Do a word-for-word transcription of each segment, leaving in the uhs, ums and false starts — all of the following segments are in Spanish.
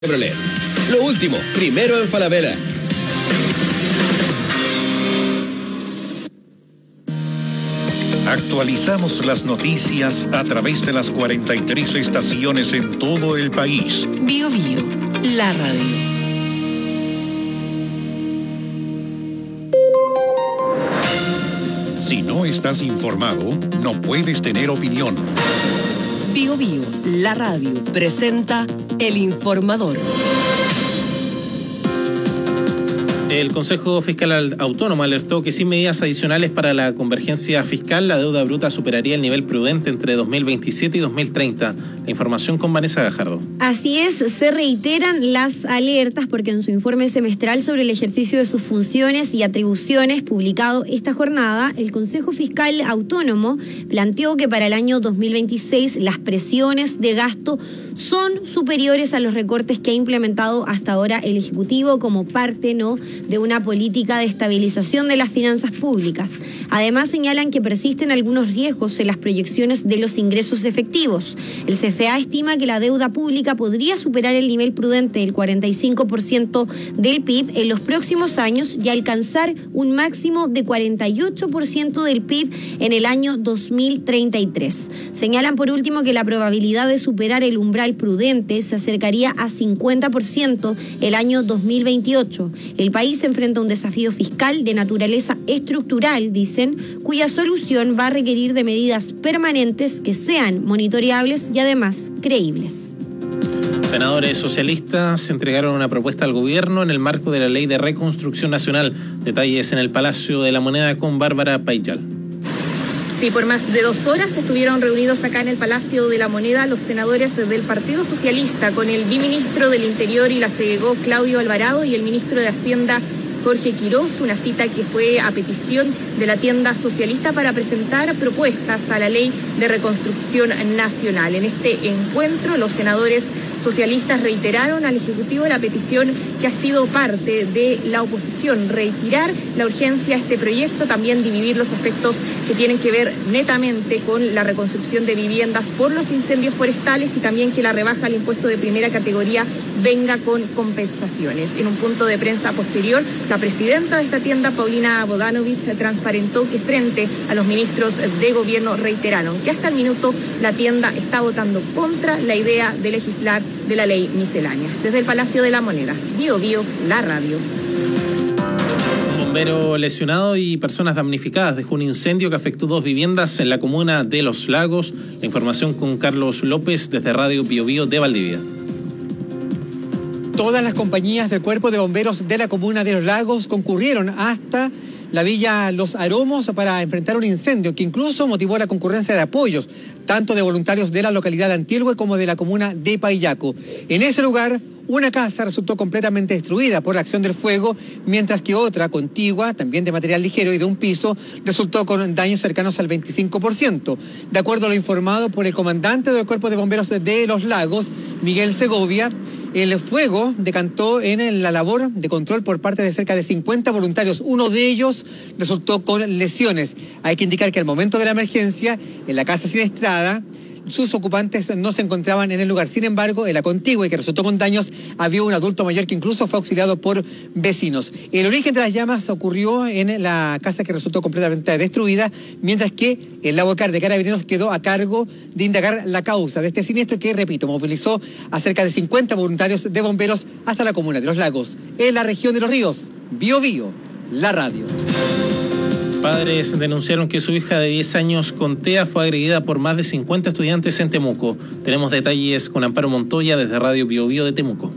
Chevrolet. Lo último, primero en Falabella. Actualizamos las noticias a través de las cuarenta y tres estaciones en todo el país. Bio Bio, la radio. Si no estás informado, no puedes tener opinión. Bio Bio, la radio, presenta El Informador. El Consejo Fiscal Autónomo alertó que sin medidas adicionales para la convergencia fiscal, la deuda bruta superaría el nivel prudente entre dos mil veintisiete y dos mil treinta. La información con Vanessa Gajardo. Así es, se reiteran las alertas porque en su informe semestral sobre el ejercicio de sus funciones y atribuciones publicado esta jornada, el Consejo Fiscal Autónomo planteó que para el año dos mil veintiséis las presiones de gasto son superiores a los recortes que ha implementado hasta ahora el Ejecutivo como parte, ¿no?, de una política de estabilización de las finanzas públicas. Además, señalan que persisten algunos riesgos en las proyecciones de los ingresos efectivos. El C F A estima que la deuda pública podría superar el nivel prudente del cuarenta y cinco por ciento del P I B en los próximos años y alcanzar un máximo de cuarenta y ocho por ciento del P I B en el año dos mil treinta y tres. Señalan por último que la probabilidad de superar el umbral prudente se acercaría a cincuenta por ciento el año dos mil veintiocho. El país se enfrenta a un desafío fiscal de naturaleza estructural, dicen, cuya solución va a requerir de medidas permanentes que sean monitoreables y además creíbles. Senadores socialistas entregaron una propuesta al gobierno en el marco de la Ley de Reconstrucción Nacional. Detalles en el Palacio de la Moneda con Bárbara Payal. Sí, por más de dos horas estuvieron reunidos acá en el Palacio de la Moneda los senadores del Partido Socialista con el biministro del Interior y la SEGO, Claudio Alvarado, y el ministro de Hacienda, Jorge Quirós, una cita que fue a petición de la tienda socialista para presentar propuestas a la Ley de Reconstrucción Nacional. En este encuentro, los senadores socialistas reiteraron al Ejecutivo la petición que ha sido parte de la oposición, retirar la urgencia a este proyecto, también dividir los aspectos que tienen que ver netamente con la reconstrucción de viviendas por los incendios forestales y también que la rebaja al impuesto de primera categoría venga con compensaciones. En un punto de prensa posterior, la presidenta de esta tienda, Paulina Bodanovich, transparentó que frente a los ministros de gobierno reiteraron que hasta el minuto la tienda está votando contra la idea de legislar de la ley miscelánea. Desde el Palacio de la Moneda, Bio Bio, la radio. Un bombero lesionado y personas damnificadas dejó un incendio que afectó dos viviendas en la comuna de Los Lagos. La información con Carlos López desde Radio Bio Bio de Valdivia. Todas las compañías del Cuerpo de Bomberos de la comuna de Los Lagos concurrieron hasta la Villa Los Aromos para enfrentar un incendio que incluso motivó la concurrencia de apoyos, tanto de voluntarios de la localidad de Antilhue como de la comuna de Paillaco. En ese lugar, una casa resultó completamente destruida por la acción del fuego, mientras que otra, contigua, también de material ligero y de un piso, resultó con daños cercanos al veinticinco por ciento. De acuerdo a lo informado por el comandante del Cuerpo de Bomberos de Los Lagos, Miguel Segovia, el fuego decantó en la labor de control por parte de cerca de cincuenta voluntarios. Uno de ellos resultó con lesiones. Hay que indicar que al momento de la emergencia, en la casa siniestrada, sus ocupantes no se encontraban en el lugar. Sin embargo, en la contigua y que resultó con daños, había un adulto mayor que incluso fue auxiliado por vecinos. El origen de las llamas ocurrió en la casa que resultó completamente destruida, mientras que el Labocar de Carabineros quedó a cargo de indagar la causa de este siniestro que, repito, movilizó a cerca de cincuenta voluntarios de bomberos hasta la comuna de Los Lagos, en la región de Los Ríos. Bio Bio, la radio. Padres denunciaron que su hija de diez años con TEA fue agredida por más de cincuenta estudiantes en Temuco. Tenemos detalles con Amparo Montoya desde Radio Bio Bio de Temuco.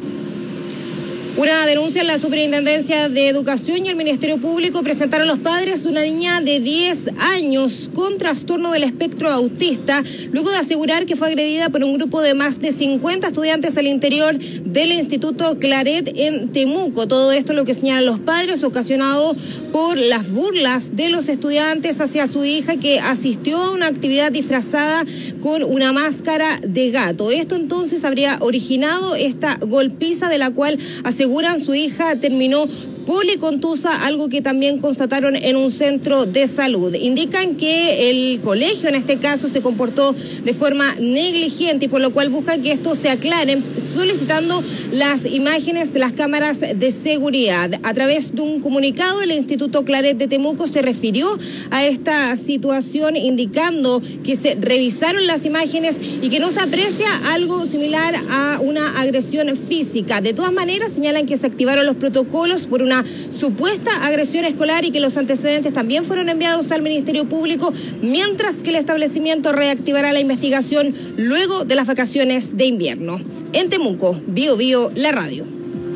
Una denuncia en la Superintendencia de Educación y el Ministerio Público presentaron los padres de una niña de diez años con trastorno del espectro autista, luego de asegurar que fue agredida por un grupo de más de cincuenta estudiantes al interior del Instituto Claret en Temuco. Todo esto es lo que señalan los padres, ocasionado por las burlas de los estudiantes hacia su hija que asistió a una actividad disfrazada con una máscara de gato. Esto entonces habría originado esta golpiza de la cual aseguran su hija terminó policontusa, algo que también constataron en un centro de salud. Indican que el colegio en este caso se comportó de forma negligente y por lo cual buscan que esto se aclare, solicitando las imágenes de las cámaras de seguridad. A través de un comunicado, el Instituto Claret de Temuco se refirió a esta situación indicando que se revisaron las imágenes y que no se aprecia algo similar a una agresión física. De todas maneras, señalan que se activaron los protocolos por una supuesta agresión escolar y que los antecedentes también fueron enviados al Ministerio Público, mientras que el establecimiento reactivará la investigación luego de las vacaciones de invierno. En Temuco, Bio Bio, la radio.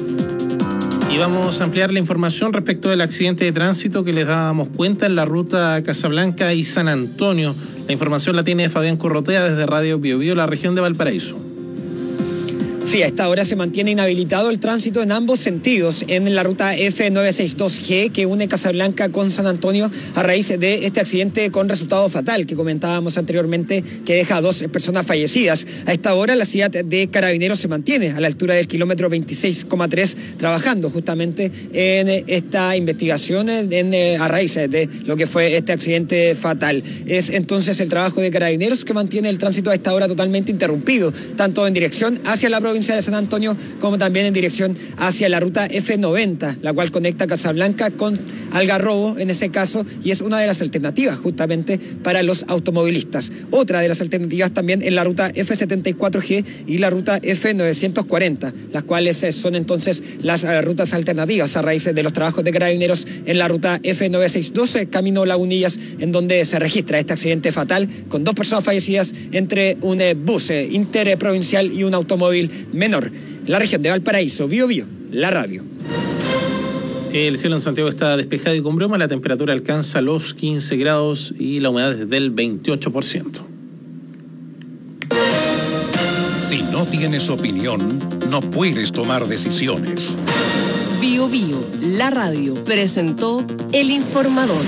Y vamos a ampliar la información respecto del accidente de tránsito que les dábamos cuenta en la ruta Casablanca y San Antonio. La información la tiene Fabián Corrotea desde Radio Bio Bio, la región de Valparaíso. Sí, a esta hora se mantiene inhabilitado el tránsito en ambos sentidos en la ruta F novecientos sesenta y dos G que une Casablanca con San Antonio a raíz de este accidente con resultado fatal que comentábamos anteriormente, que deja a dos personas fallecidas. A esta hora la ciudad de Carabineros se mantiene a la altura del kilómetro veintiséis coma tres trabajando justamente en esta investigación en, a raíz de lo que fue este accidente fatal. Es entonces el trabajo de Carabineros que mantiene el tránsito a esta hora totalmente interrumpido, tanto en dirección hacia la provincia de San Antonio como también en dirección hacia la ruta F noventa, la cual conecta Casablanca con Algarrobo en ese caso, y es una de las alternativas justamente para los automovilistas. Otra de las alternativas también en la ruta F setenta y cuatro G y la ruta F novecientos cuarenta, las cuales son entonces las uh, rutas alternativas a raíz de los trabajos de Carabineros en la ruta F novecientos sesenta y dos camino Lagunillas, en donde se registra este accidente fatal con dos personas fallecidas entre un eh, bus eh, interprovincial y un automóvil menor. La región de Valparaíso, Bio Bio, la radio. El cielo en Santiago está despejado y con bruma, la temperatura alcanza los quince grados y la humedad es del veintiocho por ciento. Si no tienes opinión, no puedes tomar decisiones. Bio Bio, la radio, presentó El Informador.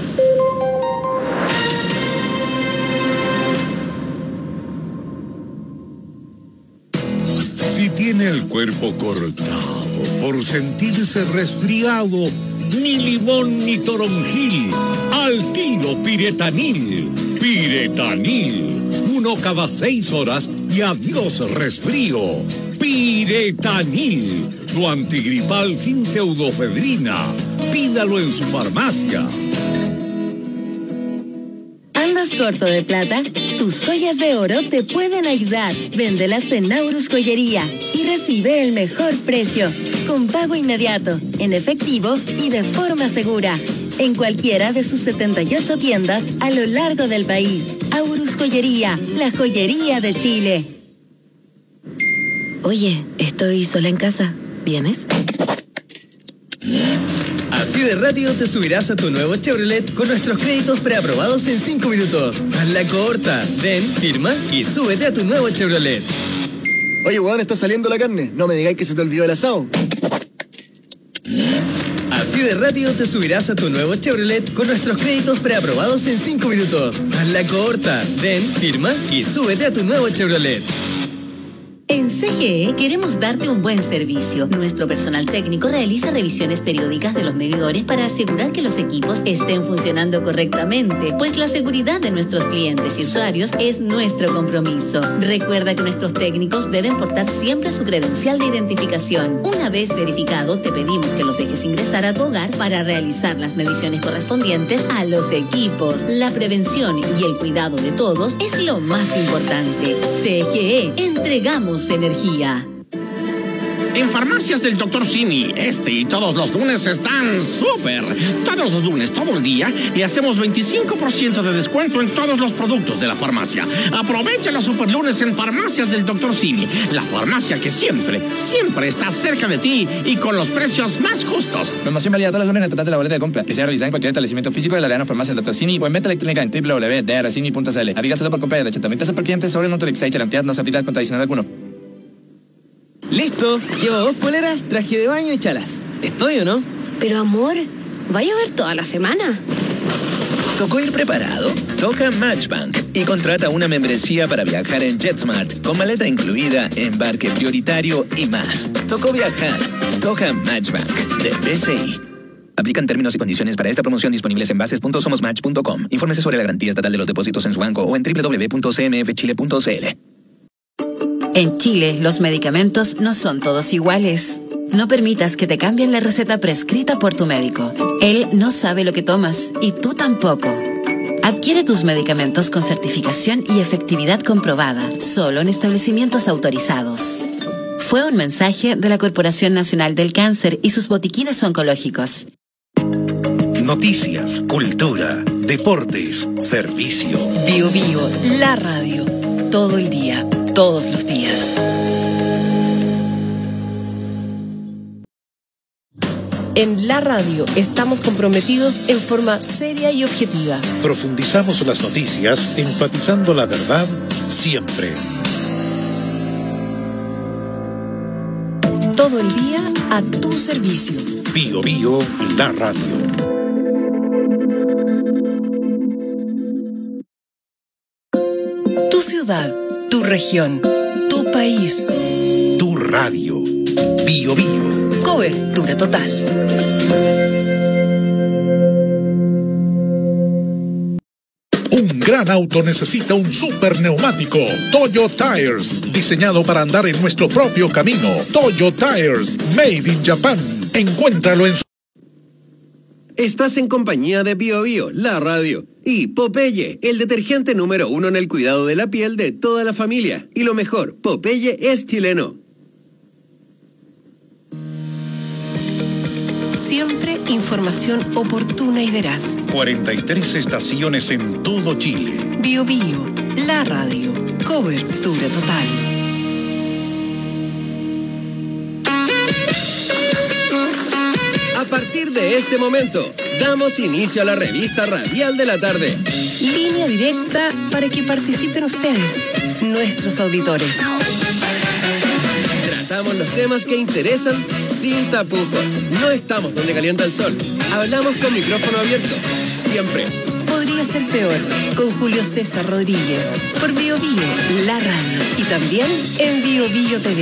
Si tiene el cuerpo cortado por sentirse resfriado, ni limón ni toronjil, al tiro Piretanil. Piretanil, uno cada seis horas y adiós resfrío. Piretanil, su antigripal sin pseudofedrina. Pídalo en su farmacia. ¿Andas corto de plata? Tus joyas de oro te pueden ayudar. Véndelas en Naurus Joyería y recibe el mejor precio, con pago inmediato, en efectivo y de forma segura, en cualquiera de sus setenta y ocho tiendas a lo largo del país. Aurus Joyería, la joyería de Chile. Oye, estoy sola en casa. ¿Vienes? Así de rápido te subirás a tu nuevo Chevrolet con nuestros créditos preaprobados en cinco minutos. Hazla corta. Ven, firma y súbete a tu nuevo Chevrolet. Oye, weón, está saliendo la carne. No me digáis que se te olvidó el asado. Así de rápido te subirás a tu nuevo Chevrolet con nuestros créditos preaprobados en cinco minutos. Hazla corta. Ven, firma y súbete a tu nuevo Chevrolet. En C G E queremos darte un buen servicio. Nuestro personal técnico realiza revisiones periódicas de los medidores para asegurar que los equipos estén funcionando correctamente, pues la seguridad de nuestros clientes y usuarios es nuestro compromiso. Recuerda que nuestros técnicos deben portar siempre su credencial de identificación. Una vez verificado, te pedimos que los dejes ingresar a tu hogar para realizar las mediciones correspondientes a los equipos. La prevención y el cuidado de todos es lo más importante. C G E, entregamos energía. En Farmacias del doctor Simi, este y todos los lunes están súper. Todos los lunes, todo el día, le hacemos veinticinco por ciento de descuento en todos los productos de la farmacia. Aprovecha los super lunes en Farmacias del doctor Simi, la farmacia que siempre, siempre está cerca de ti y con los precios más justos. Promoción válida todos los lunes en el total de la boleta de compra, que sea realizada en cualquier establecimiento físico de la Arena Farmacia del doctor Simi o en venta electrónica en w w w punto d r simi punto c l. Aplica solo por compra de ochenta mil pesos por cliente sobre Nutrix. La entidad no se aplica contra adicional alguno. Listo, llevo dos poleras, traje de baño y chalas. ¿Estoy o no? Pero amor, ¿va a llover toda la semana? ¿Tocó ir preparado? Toca Matchbank y contrata una membresía para viajar en JetSmart con maleta incluida, embarque prioritario y más. Tocó viajar. Toca Matchbank de B C I. Aplican términos y condiciones para esta promoción disponibles en bases punto somos match punto com. Infórmese sobre la garantía estatal de los depósitos en su banco o en doble u doble u doble u punto c m f chile punto c l. En Chile, los medicamentos no son todos iguales. No permitas que te cambien la receta prescrita por tu médico. Él no sabe lo que tomas y tú tampoco. Adquiere tus medicamentos con certificación y efectividad comprobada, solo en establecimientos autorizados. Fue un mensaje de la Corporación Nacional del Cáncer y sus botiquines oncológicos. Noticias, cultura, deportes, servicio. Bio Bio, la radio. Todo el día, todos los días. En la radio estamos comprometidos en forma seria y objetiva. Profundizamos las noticias, enfatizando la verdad siempre. Todo el día a tu servicio. Bio Bio, la radio. Tu ciudad, tu región, tu país. Tu radio. Bio Bio. Cobertura total. Un gran auto necesita un super neumático. Toyo Tires, diseñado para andar en nuestro propio camino. Toyo Tires, made in Japan. Encuéntralo en su... Estás en compañía de Bio Bio, la radio. Y Popeye, el detergente número uno en el cuidado de la piel de toda la familia. Y lo mejor, Popeye es chileno. Siempre información oportuna y veraz. cuarenta y tres estaciones en todo Chile. Bio Bio, la radio. Cobertura total. A partir de este momento, damos inicio a la revista radial de la tarde. Línea directa para que participen ustedes, nuestros auditores. Tratamos los temas que interesan sin tapujos. No estamos donde calienta el sol. Hablamos con micrófono abierto. Siempre. Podría ser peor. Con Julio César Rodríguez. Por Bio Bio, la radio. Y también en Bio Bio T V.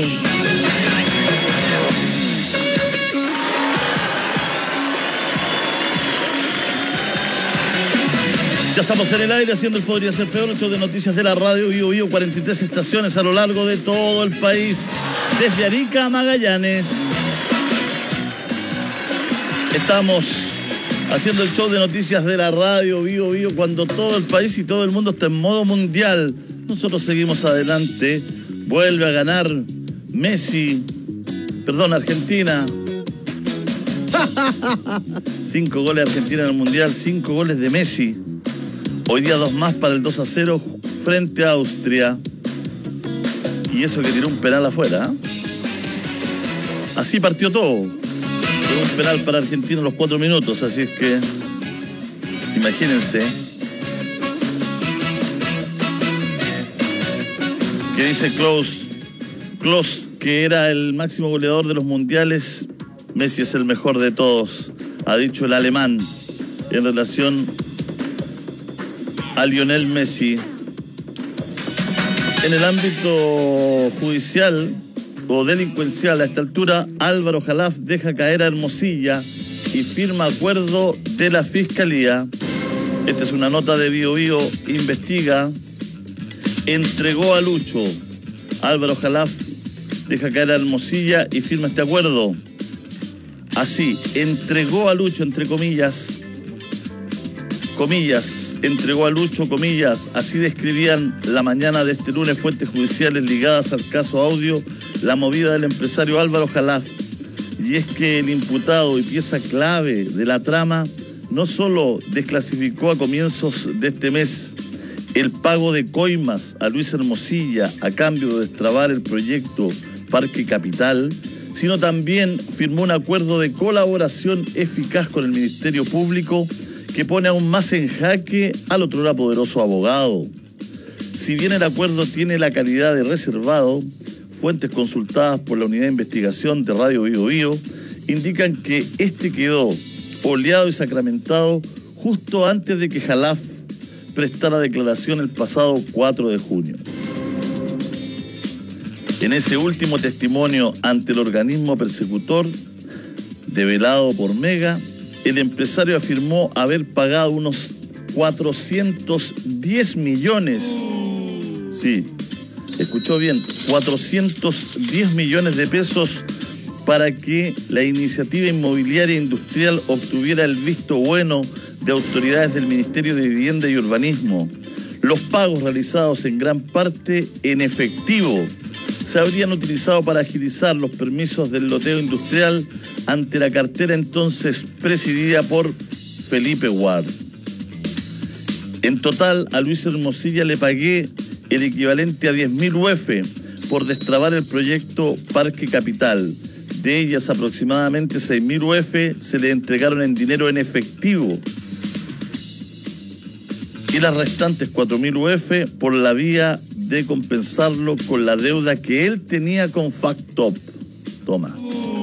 Ya estamos en el aire haciendo el Podría Ser Peor, nuestro de noticias de la radio Bio Bio, cuarenta y tres estaciones a lo largo de todo el país, desde Arica a Magallanes. Estamos haciendo el show de noticias de la radio Bio Bio cuando todo el país y todo el mundo está en modo mundial. Nosotros seguimos adelante. Vuelve a ganar Messi, perdón, Argentina. Cinco goles de Argentina en el mundial, cinco goles de Messi. Hoy día dos más para el dos a cero frente a Austria. Y eso que tiró un penal afuera. ¿eh? Así partió todo. Fue un penal para Argentina en los cuatro minutos. Así es que, imagínense. ¿Qué dice Klaus? Klaus, que era el máximo goleador de los mundiales. Messi es el mejor de todos, ha dicho el alemán en relación a Lionel Messi. En el ámbito judicial o delincuencial, a esta altura, Álvaro Jalaf deja caer a Hermosilla y firma acuerdo de la Fiscalía. Esta es una nota de Bio Bio Investiga. Entregó a Lucho. Álvaro Jalaf deja caer a Hermosilla y firma este acuerdo. Así, entregó a Lucho, entre comillas, comillas, entregó a Lucho, comillas, así describían la mañana de este lunes fuentes judiciales ligadas al caso Audio, la movida del empresario Álvaro Jalaf. Y es que el imputado y pieza clave de la trama no solo desclasificó a comienzos de este mes el pago de coimas a Luis Hermosilla a cambio de destrabar el proyecto Parque Capital, sino también firmó un acuerdo de colaboración eficaz con el Ministerio Público que pone aún más en jaque al otrora poderoso abogado. Si bien el acuerdo tiene la calidad de reservado, fuentes consultadas por la Unidad de Investigación de Radio Bio Bio indican que este quedó oleado y sacramentado justo antes de que Jalaf prestara declaración el pasado cuatro de junio. En ese último testimonio ante el organismo persecutor, develado por Mega, el empresario afirmó haber pagado unos cuatrocientos diez millones. Sí, escuchó bien, cuatrocientos diez millones de pesos para que la iniciativa inmobiliaria industrial obtuviera el visto bueno de autoridades del Ministerio de Vivienda y Urbanismo. Los pagos realizados en gran parte en efectivo se habrían utilizado para agilizar los permisos del loteo industrial ante la cartera entonces presidida por Felipe Ward. En total, a Luis Hermosilla le pagué el equivalente a diez mil U F por destrabar el proyecto Parque Capital. De ellas, aproximadamente seis mil U F se le entregaron en dinero en efectivo y las restantes cuatro mil U F por la vía de compensarlo con la deuda que él tenía con Factop. Toma.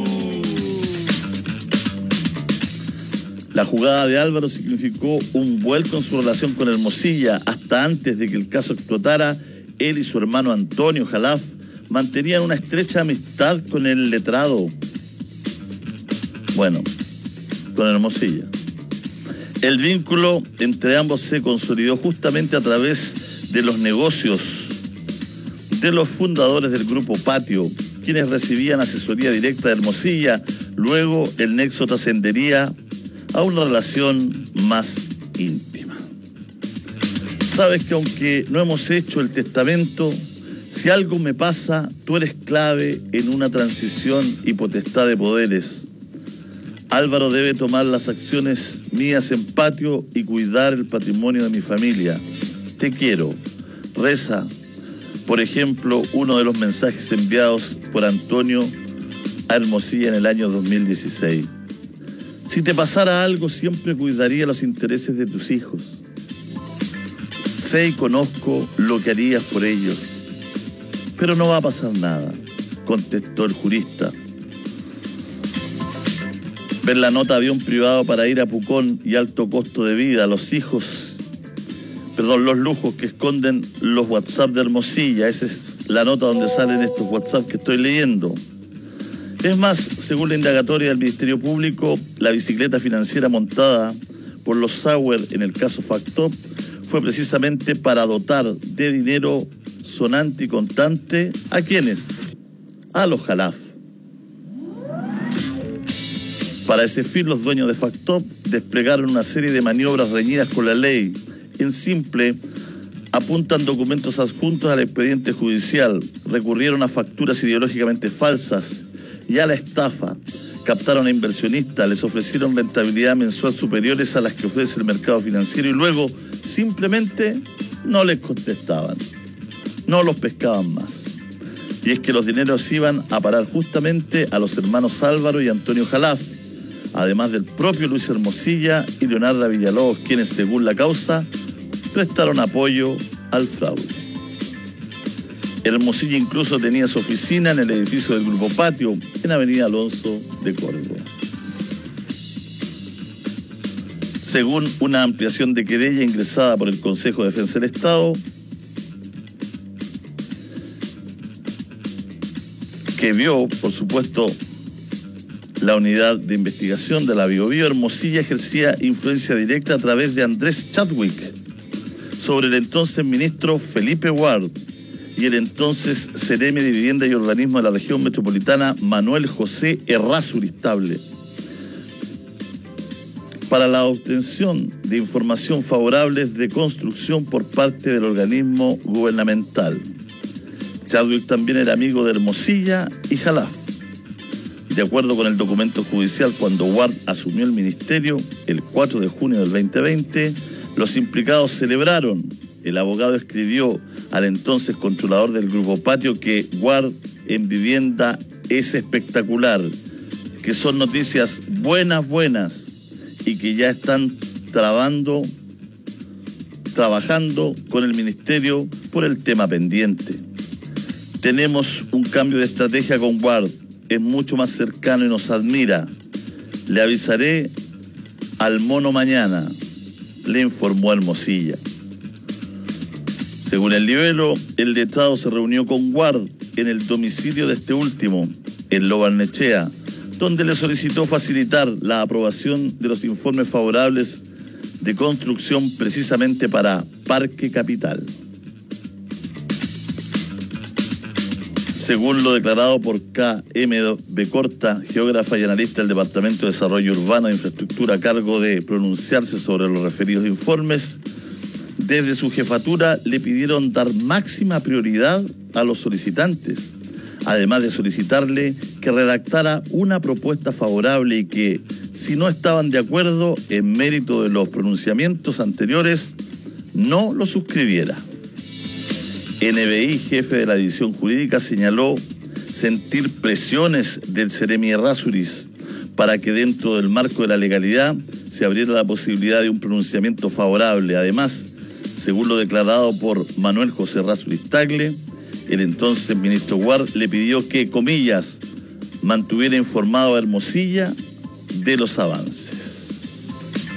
La jugada de Álvaro significó un vuelco en su relación con Hermosilla. Hasta antes de que el caso explotara, él y su hermano Antonio Jalaf mantenían una estrecha amistad con el letrado. Bueno, con Hermosilla. El vínculo entre ambos se consolidó justamente a través de los negocios de los fundadores del Grupo Patio, quienes recibían asesoría directa de Hermosilla. Luego el nexo trascendería a una relación más íntima. Sabes que aunque no hemos hecho el testamento, si algo me pasa, tú eres clave en una transición y potestad de poderes. Álvaro debe tomar las acciones mías en Patio y cuidar el patrimonio de mi familia. Te quiero. Reza, por ejemplo, uno de los mensajes enviados por Antonio a Hermosilla en el año dos mil dieciséis. Si te pasara algo, siempre cuidaría los intereses de tus hijos. Sé y conozco lo que harías por ellos. Pero no va a pasar nada, contestó el jurista. Ver la nota avión privado para ir a Pucón y alto costo de vida, los hijos, perdón, los lujos que esconden los WhatsApp de Hermosilla. Esa es la nota donde salen estos WhatsApp que estoy leyendo. Es más, según la indagatoria del Ministerio Público, la bicicleta financiera montada por los Sauer en el caso Factop fue precisamente para dotar de dinero sonante y contante ¿a quiénes? A los Jalaf. Para ese fin, los dueños de Factop desplegaron una serie de maniobras reñidas con la ley. En simple, apuntan documentos adjuntos al expediente judicial, recurrieron a facturas ideológicamente falsas y a la estafa. Captaron a inversionistas, les ofrecieron rentabilidad mensual superiores a las que ofrece el mercado financiero y luego simplemente no les contestaban, no los pescaban más. Y es que los dineros iban a parar justamente a los hermanos Álvaro y Antonio Jalaf, además del propio Luis Hermosilla y Leonardo Villalobos, quienes, según la causa, prestaron apoyo al fraude. Hermosilla incluso tenía su oficina en el edificio del Grupo Patio, en Avenida Alonso de Córdoba. Según una ampliación de querella ingresada por el Consejo de Defensa del Estado, que vio, por supuesto, la unidad de investigación de la Biobío, Hermosilla ejercía influencia directa a través de Andrés Chadwick sobre el entonces ministro Felipe Ward y el entonces Seremi de Vivienda y Urbanismo de la región metropolitana Manuel José Errázuriz-Table para la obtención de información favorable de construcción por parte del organismo gubernamental. Chadwick también era amigo de Hermosilla y Jalaf. De acuerdo con el documento judicial, cuando Ward asumió el ministerio el cuatro de junio del veinte veinte, los implicados celebraron. El abogado escribió al entonces controlador del Grupo Patio que Ward en vivienda es espectacular, que son noticias buenas, buenas, y que ya están trabando, trabajando con el ministerio por el tema pendiente. Tenemos un cambio de estrategia con Ward, es mucho más cercano y nos admira. Le avisaré al mono mañana, le informó Hermosilla. Según el libelo, el letrado se reunió con Ward en el domicilio de este último, en Lo Barnechea, donde le solicitó facilitar la aprobación de los informes favorables de construcción precisamente para Parque Capital. Según lo declarado por K M Becorta, geógrafa y analista del Departamento de Desarrollo Urbano e Infraestructura a cargo de pronunciarse sobre los referidos informes, desde su jefatura le pidieron dar máxima prioridad a los solicitantes, además de solicitarle que redactara una propuesta favorable y que, si no estaban de acuerdo en mérito de los pronunciamientos anteriores, no lo suscribiera. N B I, jefe de la división jurídica, señaló sentir presiones del Seremi Errázuriz para que dentro del marco de la legalidad se abriera la posibilidad de un pronunciamiento favorable. Además, según lo declarado por Manuel José Errázuriz Tagle, el entonces ministro Guard le pidió que, comillas, mantuviera informado a Hermosilla de los avances.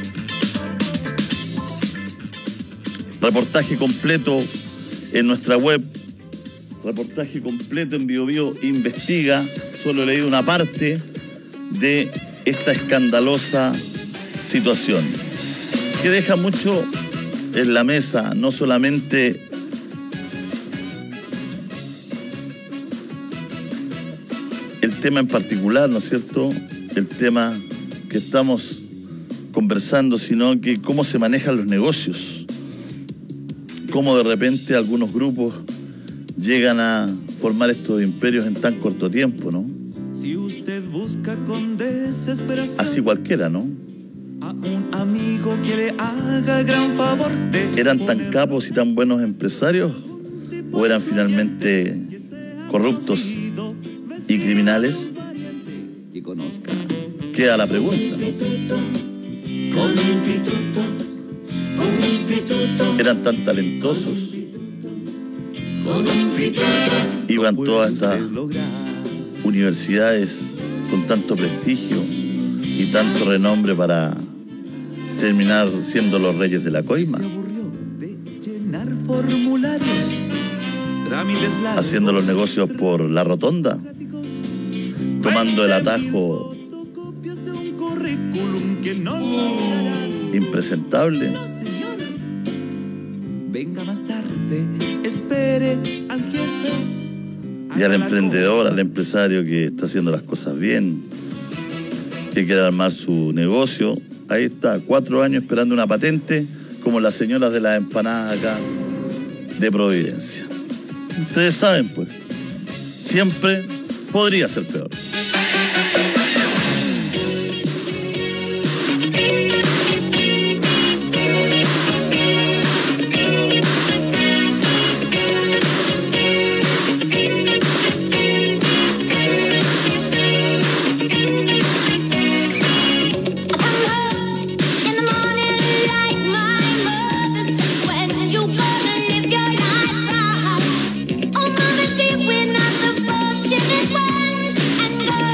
Reportaje completo en nuestra web, reportaje completo en BioBio Investiga. Solo he leído una parte de esta escandalosa situación, que deja mucho en la mesa, no solamente el tema en particular, ¿no es cierto?, el tema que estamos conversando, sino que cómo se manejan los negocios. Cómo de repente algunos grupos llegan a formar estos imperios en tan corto tiempo, ¿no? Si usted busca con desesperación así cualquiera, ¿no? a un amigo que le haga el gran favor de ¿Eran tan capos y tan buenos empresarios o eran finalmente corruptos y criminales? que conozca. Queda la pregunta, ¿no? Con un pituto, un pituto, ¿Eran tan talentosos? con un pituto. Iban todas estas universidades con tanto prestigio y tanto renombre para terminar siendo los reyes de la coima, Llenar formularios, trámites largos, haciendo los negocios por la rotonda, tomando el atajo currículum que no impresentable. venga más tarde, espere al jefe. Y al emprendedor, al empresario que está haciendo las cosas bien, que quiere armar su negocio, ahí está, cuatro años esperando una patente, como las señoras de las empanadas acá de Providencia. Ustedes saben, pues, siempre podría ser peor. Oh, mama, dear, we're not the fortunate ones. And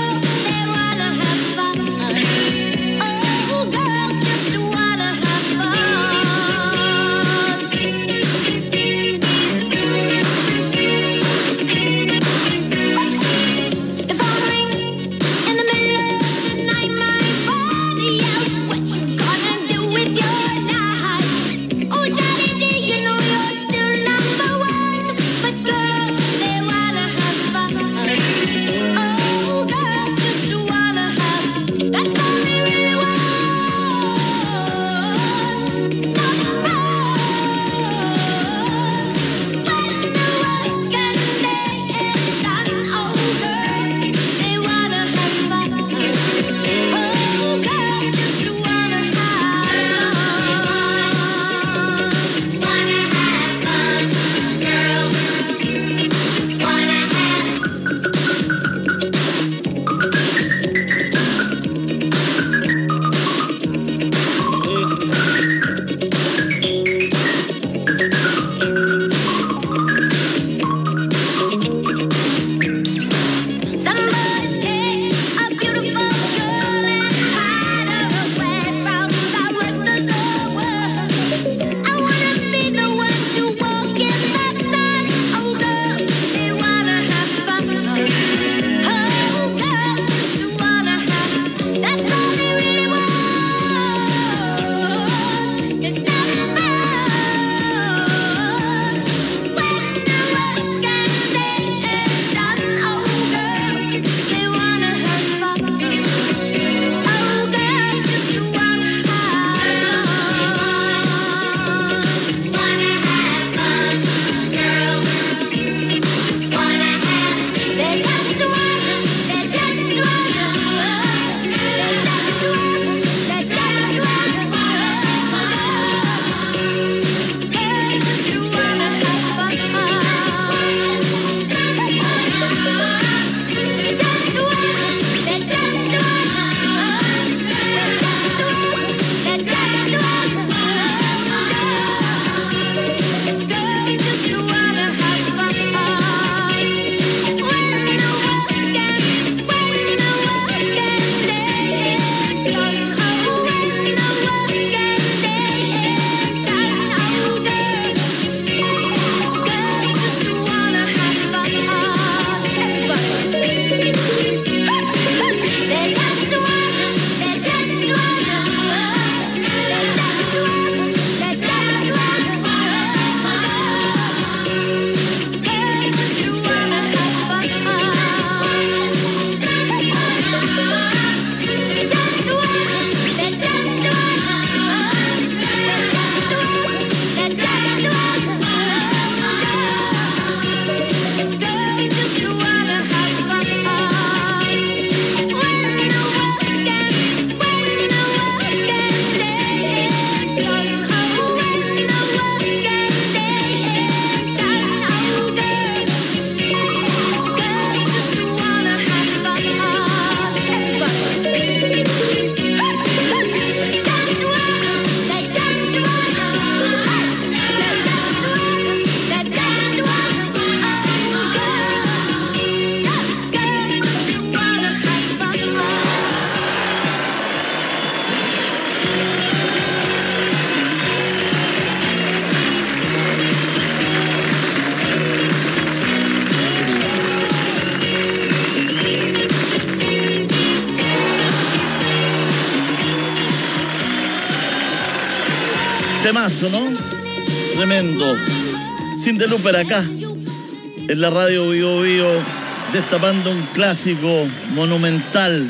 Temazo, ¿no? Tremendo. Cindy Lauper acá, en la radio Bio Bio, destapando un clásico monumental.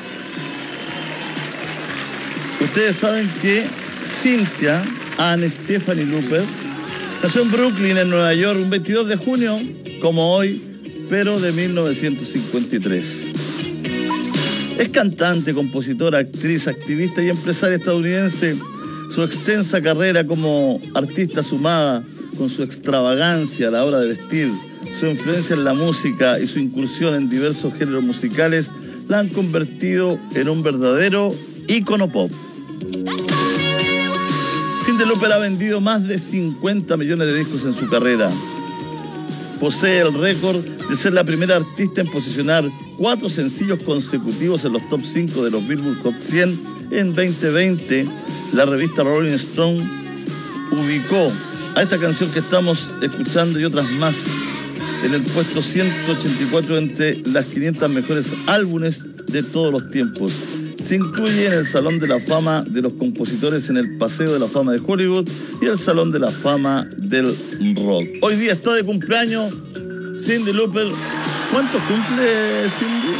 Ustedes saben que Cynthia Ann Stephanie Lauper nació en Brooklyn, en Nueva York, un veintidós de junio, como hoy, pero de mil novecientos cincuenta y tres. Es cantante, compositora, actriz, activista y empresaria estadounidense. Su extensa carrera como artista, sumada con su extravagancia a la hora de vestir, su influencia en la música y su incursión en diversos géneros musicales, la han convertido en un verdadero ícono pop. Cyndi Lauper ha vendido más de cincuenta millones de discos en su carrera. Posee el récord de ser la primera artista en posicionar cuatro sencillos consecutivos en los top cinco de los Billboard Hot cien en veinte veinte. La revista Rolling Stone ubicó a esta canción que estamos escuchando y otras más en el puesto ciento ochenta y cuatro entre las quinientos mejores álbumes de todos los tiempos. Se incluye en el Salón de la Fama de los Compositores en el Paseo de la Fama de Hollywood y el Salón de la Fama del Rock. Hoy día está de cumpleaños Cyndi Lauper. ¿Cuánto cumple Cyndi?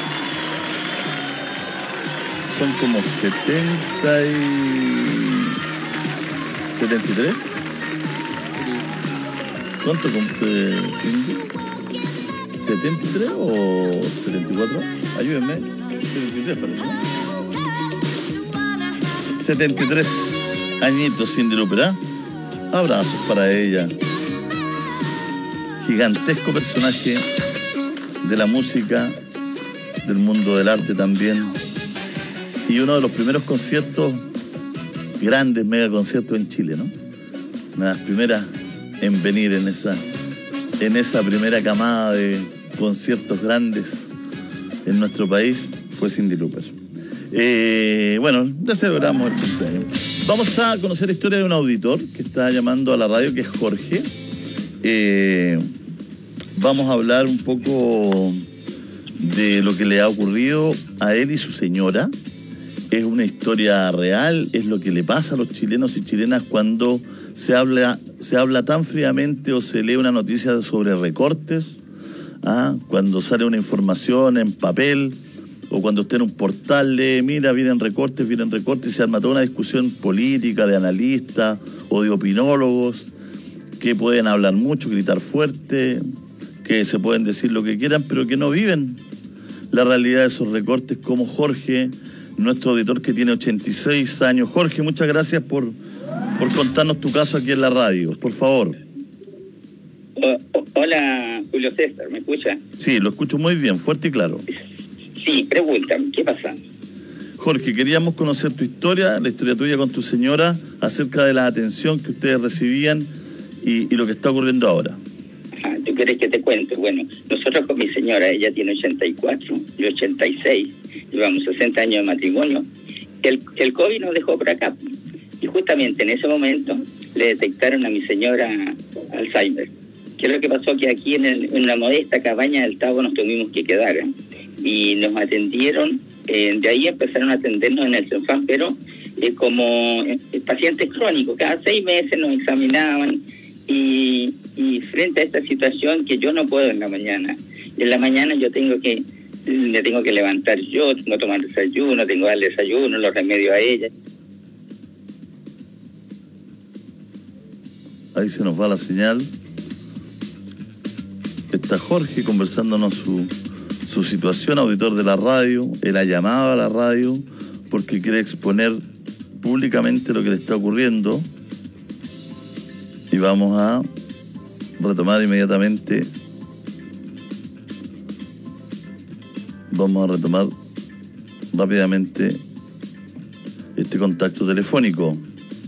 Son como setenta y... ¿setenta y tres? ¿Cuánto cumple Cyndi? ¿setenta y tres o setenta y cuatro? Ayúdenme. setenta y tres parece, ¿no? setenta y tres añitos Cyndi Lauper, ¿eh? Abrazos para ella. Gigantesco personaje de la música, del mundo del arte también. Y uno de los primeros conciertos, grandes mega conciertos en Chile, ¿no? Una de las primeras en venir en esa, en esa primera camada de conciertos grandes en nuestro país fue Cyndi Lauper. Eh, bueno, le celebramos el cumpleaños. Vamos a conocer la historia de un auditor que está llamando a la radio, que es Jorge. Eh, vamos a hablar un poco de lo que le ha ocurrido a él y su señora. Es una historia real, es lo que le pasa a los chilenos y chilenas cuando se habla, se habla tan fríamente o se lee una noticia sobre recortes, ¿ah? Cuando sale una información en papel o cuando usted en un portal lee, mira, vienen recortes, vienen recortes, y se arma toda una discusión política de analistas o de opinólogos que pueden hablar mucho, gritar fuerte, que se pueden decir lo que quieran, pero que no viven la realidad de esos recortes, como Jorge, nuestro auditor que tiene ochenta y seis años. Jorge, muchas gracias por, por contarnos tu caso aquí en la radio, por favor. O, o, hola, Julio César, ¿me escucha? Sí, lo escucho muy bien, fuerte y claro. Sí, pregúntame, ¿qué pasa? Jorge, queríamos conocer tu historia, la historia tuya con tu señora, acerca de la atención que ustedes recibían y, y lo que está ocurriendo ahora. Ajá, ¿tú quieres que te cuente? Bueno, nosotros con mi señora, ella tiene ochenta y cuatro y ochenta y seis, llevamos sesenta años de matrimonio. El, el COVID nos dejó por acá y justamente en ese momento le detectaron a mi señora Alzheimer. ¿Qué es lo que pasó? Que aquí en, el, en la modesta cabaña del Tabo nos tuvimos que quedar, ¿eh? Y nos atendieron, eh, de ahí empezaron a atendernos en el CENFAM, pero eh, como eh, pacientes crónicos, cada seis meses nos examinaban y, y frente a esta situación que yo no puedo en la mañana, en la mañana yo tengo que, me tengo que levantar yo, tengo que tomar desayuno, tengo que darle desayuno, los remedios a ella. Ahí se nos va la señal. Está Jorge conversándonos su, su situación, auditor de la radio. Él ha llamado a la radio porque quiere exponer públicamente lo que le está ocurriendo. Y vamos a retomar inmediatamente. Vamos a retomar rápidamente este contacto telefónico.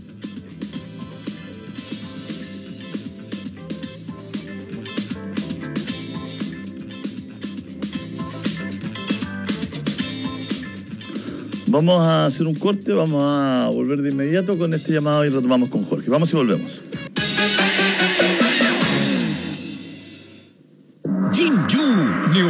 Vamos a hacer un corte, vamos a volver de inmediato con este llamado y retomamos con Jorge. Vamos y volvemos. Jinju, neumáticos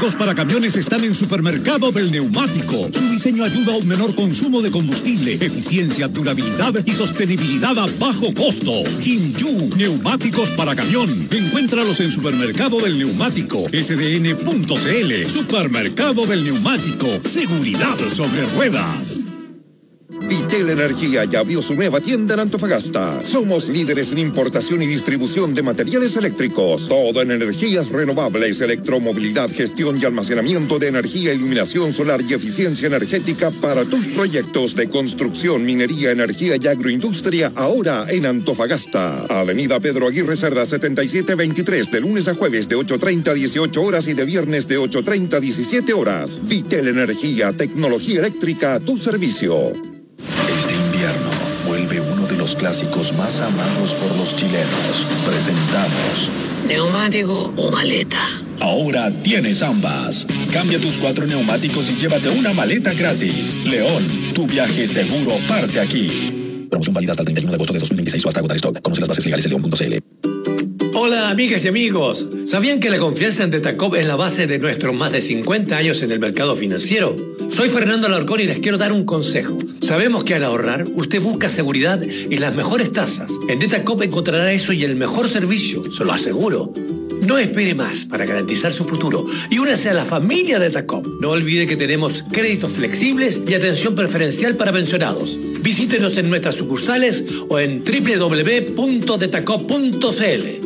neumáticos para camiones están en Supermercado del Neumático. Su diseño ayuda a un menor consumo de combustible, eficiencia, durabilidad y sostenibilidad a bajo costo. Jinju, neumáticos para camión. Encuéntralos en Supermercado del Neumático, S D N punto C L. Supermercado del Neumático, seguridad sobre ruedas. Vitel Energía ya abrió su nueva tienda en Antofagasta. Somos líderes en importación y distribución de materiales eléctricos. Todo en energías renovables, electromovilidad, gestión y almacenamiento de energía, iluminación solar y eficiencia energética para tus proyectos de construcción, minería, energía y agroindustria, ahora en Antofagasta. Avenida Pedro Aguirre Cerda setenta y siete veintitrés, de lunes a jueves de ocho treinta a dieciocho horas y de viernes de ocho treinta a diecisiete horas. Vitel Energía, tecnología eléctrica a tu servicio. Este invierno vuelve uno de los clásicos más amados por los chilenos. Presentamos ¿neumático o maleta? Ahora tienes ambas. Cambia tus cuatro neumáticos y llévate una maleta gratis. León, tu viaje seguro parte aquí. Promoción válida hasta el treinta y uno de agosto de dos mil veintiséis o hasta agotar stock. Conoce las bases legales en león punto c l. Hola amigas y amigos, ¿sabían que la confianza en Detacop es la base de nuestros más de cincuenta años en el mercado financiero? Soy Fernando Alarcón y les quiero dar un consejo. Sabemos que al ahorrar, usted busca seguridad y las mejores tasas. En Detacop encontrará eso y el mejor servicio, se lo aseguro. No espere más para garantizar su futuro y únase a la familia Detacop. No olvide que tenemos créditos flexibles y atención preferencial para pensionados. Visítenos en nuestras sucursales o en doble u doble u doble u punto detacop punto c l.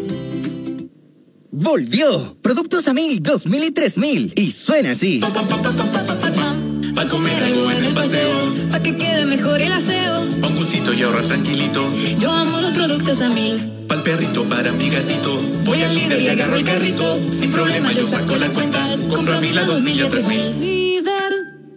Volvió Productos Amil dos mil y tres mil y suena así. Pa, pa, pa, pa, pa, pa, pa, pa, pa comer algo en el paseo, pa que quede mejor el aseo, pa un gustito y ahorrar tranquilito. Yo amo los Productos Amil. Pa'l perrito, para mi gatito, voy al líder y agarro el carrito. Sin problema yo saco la cuenta, compro a mil, a dos mil y a tres mil. Líder.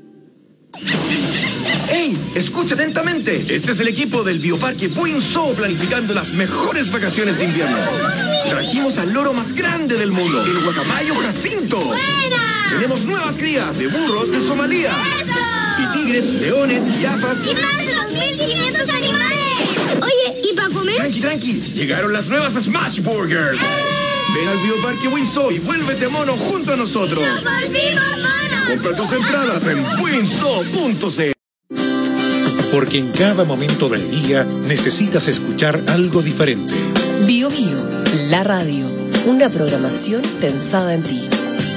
¡Ey! Escucha atentamente. Este es el equipo del Bioparque Buinzo planificando las mejores vacaciones de invierno. Trajimos al loro más grande del mundo, el guacamayo Jacinto. ¡Buena! Tenemos nuevas crías de burros de Somalia. ¡Eso! Y tigres, leones, jirafas. ¡Y más de dos mil quinientos animales! Oye, ¿y para comer? Tranqui, tranqui. Llegaron las nuevas Smash Burgers. ¡Eh! Ven al Bioparque Buinzo y vuélvete mono junto a nosotros. ¡Nos volvimos monos! Compra tus entradas en buinzo punto c l. Porque en cada momento del día necesitas escuchar algo diferente. Bio Bio, la radio, una programación pensada en ti.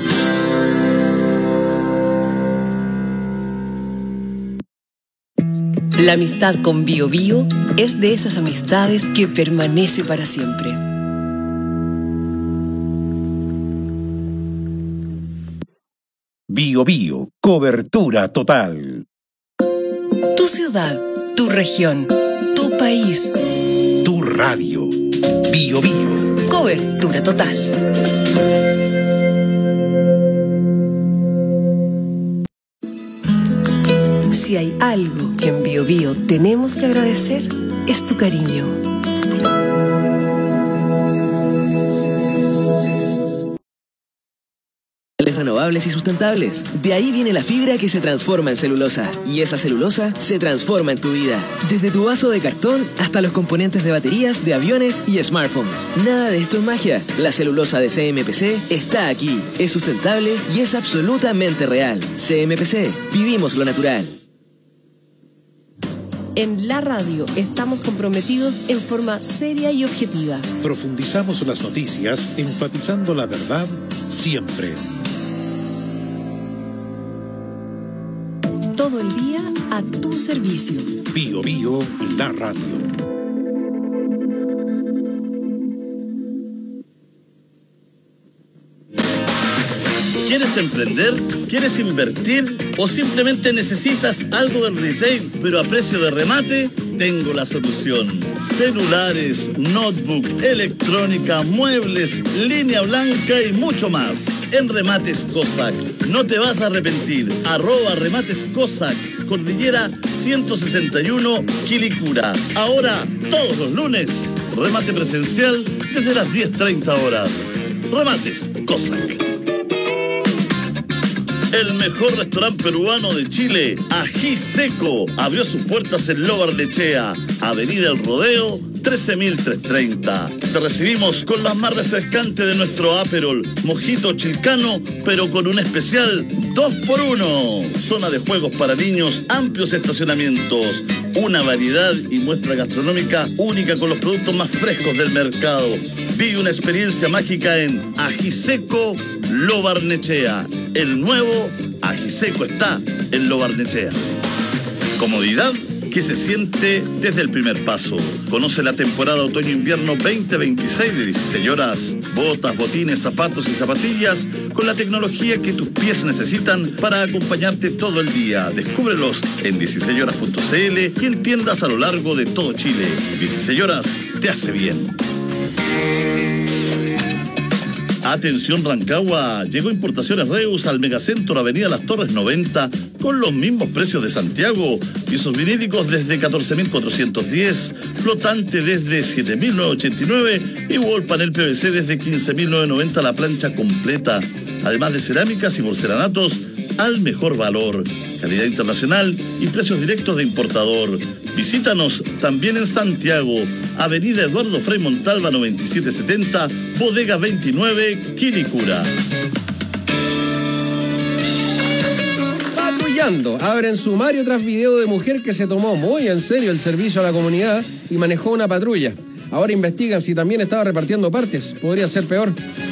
La amistad con Bio Bio es de esas amistades que permanece para siempre. Bio Bio, cobertura total. Tu ciudad, tu región, tu país, tu radio. Bio Bio. Cobertura total. Si hay algo que en Bio Bio tenemos que agradecer, es tu cariño. Renovables y sustentables. De ahí viene la fibra que se transforma en celulosa. Y esa celulosa se transforma en tu vida. Desde tu vaso de cartón hasta los componentes de baterías de aviones y smartphones. Nada de esto es magia. La celulosa de C M P C está aquí. Es sustentable y es absolutamente real. C M P C. Vivimos lo natural. En la radio estamos comprometidos en forma seria y objetiva. Profundizamos las noticias, enfatizando la verdad siempre. Todo el día a tu servicio. Bio Bio, la radio. ¿Quieres emprender? ¿Quieres invertir? ¿O simplemente necesitas algo del retail pero a precio de remate? Tengo la solución. Celulares, notebook, electrónica, muebles, línea blanca y mucho más. En Remates Cossack. No te vas a arrepentir. Arroba Remates Cossack. Cordillera ciento sesenta y uno, Quilicura. Ahora, todos los lunes, remate presencial desde las diez treinta horas. Remates Cossack. El mejor restaurante peruano de Chile, Ají Seco, abrió sus puertas en Lo Barnechea, Avenida El Rodeo, trece mil trescientos treinta. Te recibimos con la más refrescante de nuestro Aperol, Mojito Chilcano, pero con un especial dos por uno. Zona de juegos para niños, amplios estacionamientos, una variedad y muestra gastronómica única con los productos más frescos del mercado. Vive una experiencia mágica en Ajiseco Lo Barnechea. El nuevo Ajiseco está en Lo Barnechea. Comodidad que se siente desde el primer paso. Conoce la temporada otoño-invierno veinte veintiséis de dieciséis horas. Botas, botines, zapatos y zapatillas con la tecnología que tus pies necesitan para acompañarte todo el día. Descúbrelos en dieciséis horas punto c l y en tiendas a lo largo de todo Chile. dieciséis horas te hace bien. Atención Rancagua, llegó Importaciones Reus al Megacentro Avenida Las Torres noventa con los mismos precios de Santiago. Pisos vinílicos desde catorce mil cuatrocientos diez, flotante desde siete mil novecientos ochenta y nueve y wall panel P V C desde quince mil novecientos noventa la plancha completa. Además de cerámicas y porcelanatos al mejor valor, calidad internacional y precios directos de importador. Visítanos también en Santiago, Avenida Eduardo Frei Montalva noventa y siete setenta, Bodega veintinueve, Quilicura. Patrullando, abren sumario tras video de mujer que se tomó muy en serio el servicio a la comunidad y manejó una patrulla. Ahora investigan si también estaba repartiendo partes. Podría ser peor.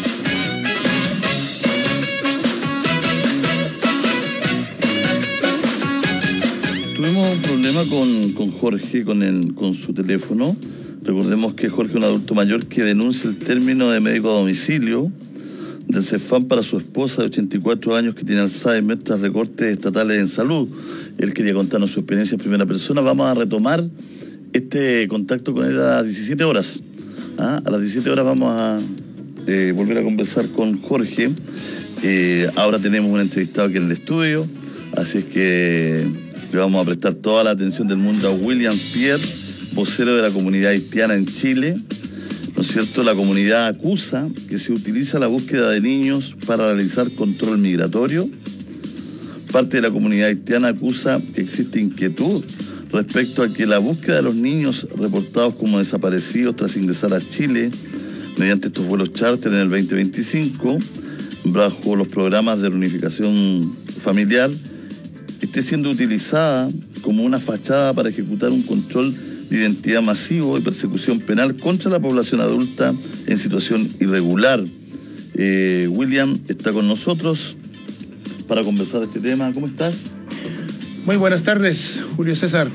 Tuvimos un problema con, con Jorge, con, el, con su teléfono. Recordemos que Jorge es un adulto mayor que denuncia el término de médico a domicilio del CEFAM para su esposa de ochenta y cuatro años que tiene Alzheimer tras recortes estatales en salud. Él quería contarnos su experiencia en primera persona. Vamos a retomar este contacto con él a las diecisiete horas. ¿Ah? A las diecisiete horas vamos a eh, volver a conversar con Jorge. Eh, ahora tenemos un entrevistado aquí en el estudio, así es que le vamos a prestar toda la atención del mundo a William Pierre, vocero de la comunidad haitiana en Chile. ¿No es cierto? La comunidad acusa que se utiliza la búsqueda de niños para realizar control migratorio. Parte de la comunidad haitiana acusa que existe inquietud respecto a que la búsqueda de los niños reportados como desaparecidos tras ingresar a Chile mediante estos vuelos charter en el veinte veinticinco, bajo los programas de reunificación familiar, esté siendo utilizada como una fachada para ejecutar un control de identidad masivo y persecución penal contra la población adulta en situación irregular. Eh, William está con nosotros para conversar este tema. ¿Cómo estás? Muy buenas tardes, Julio César.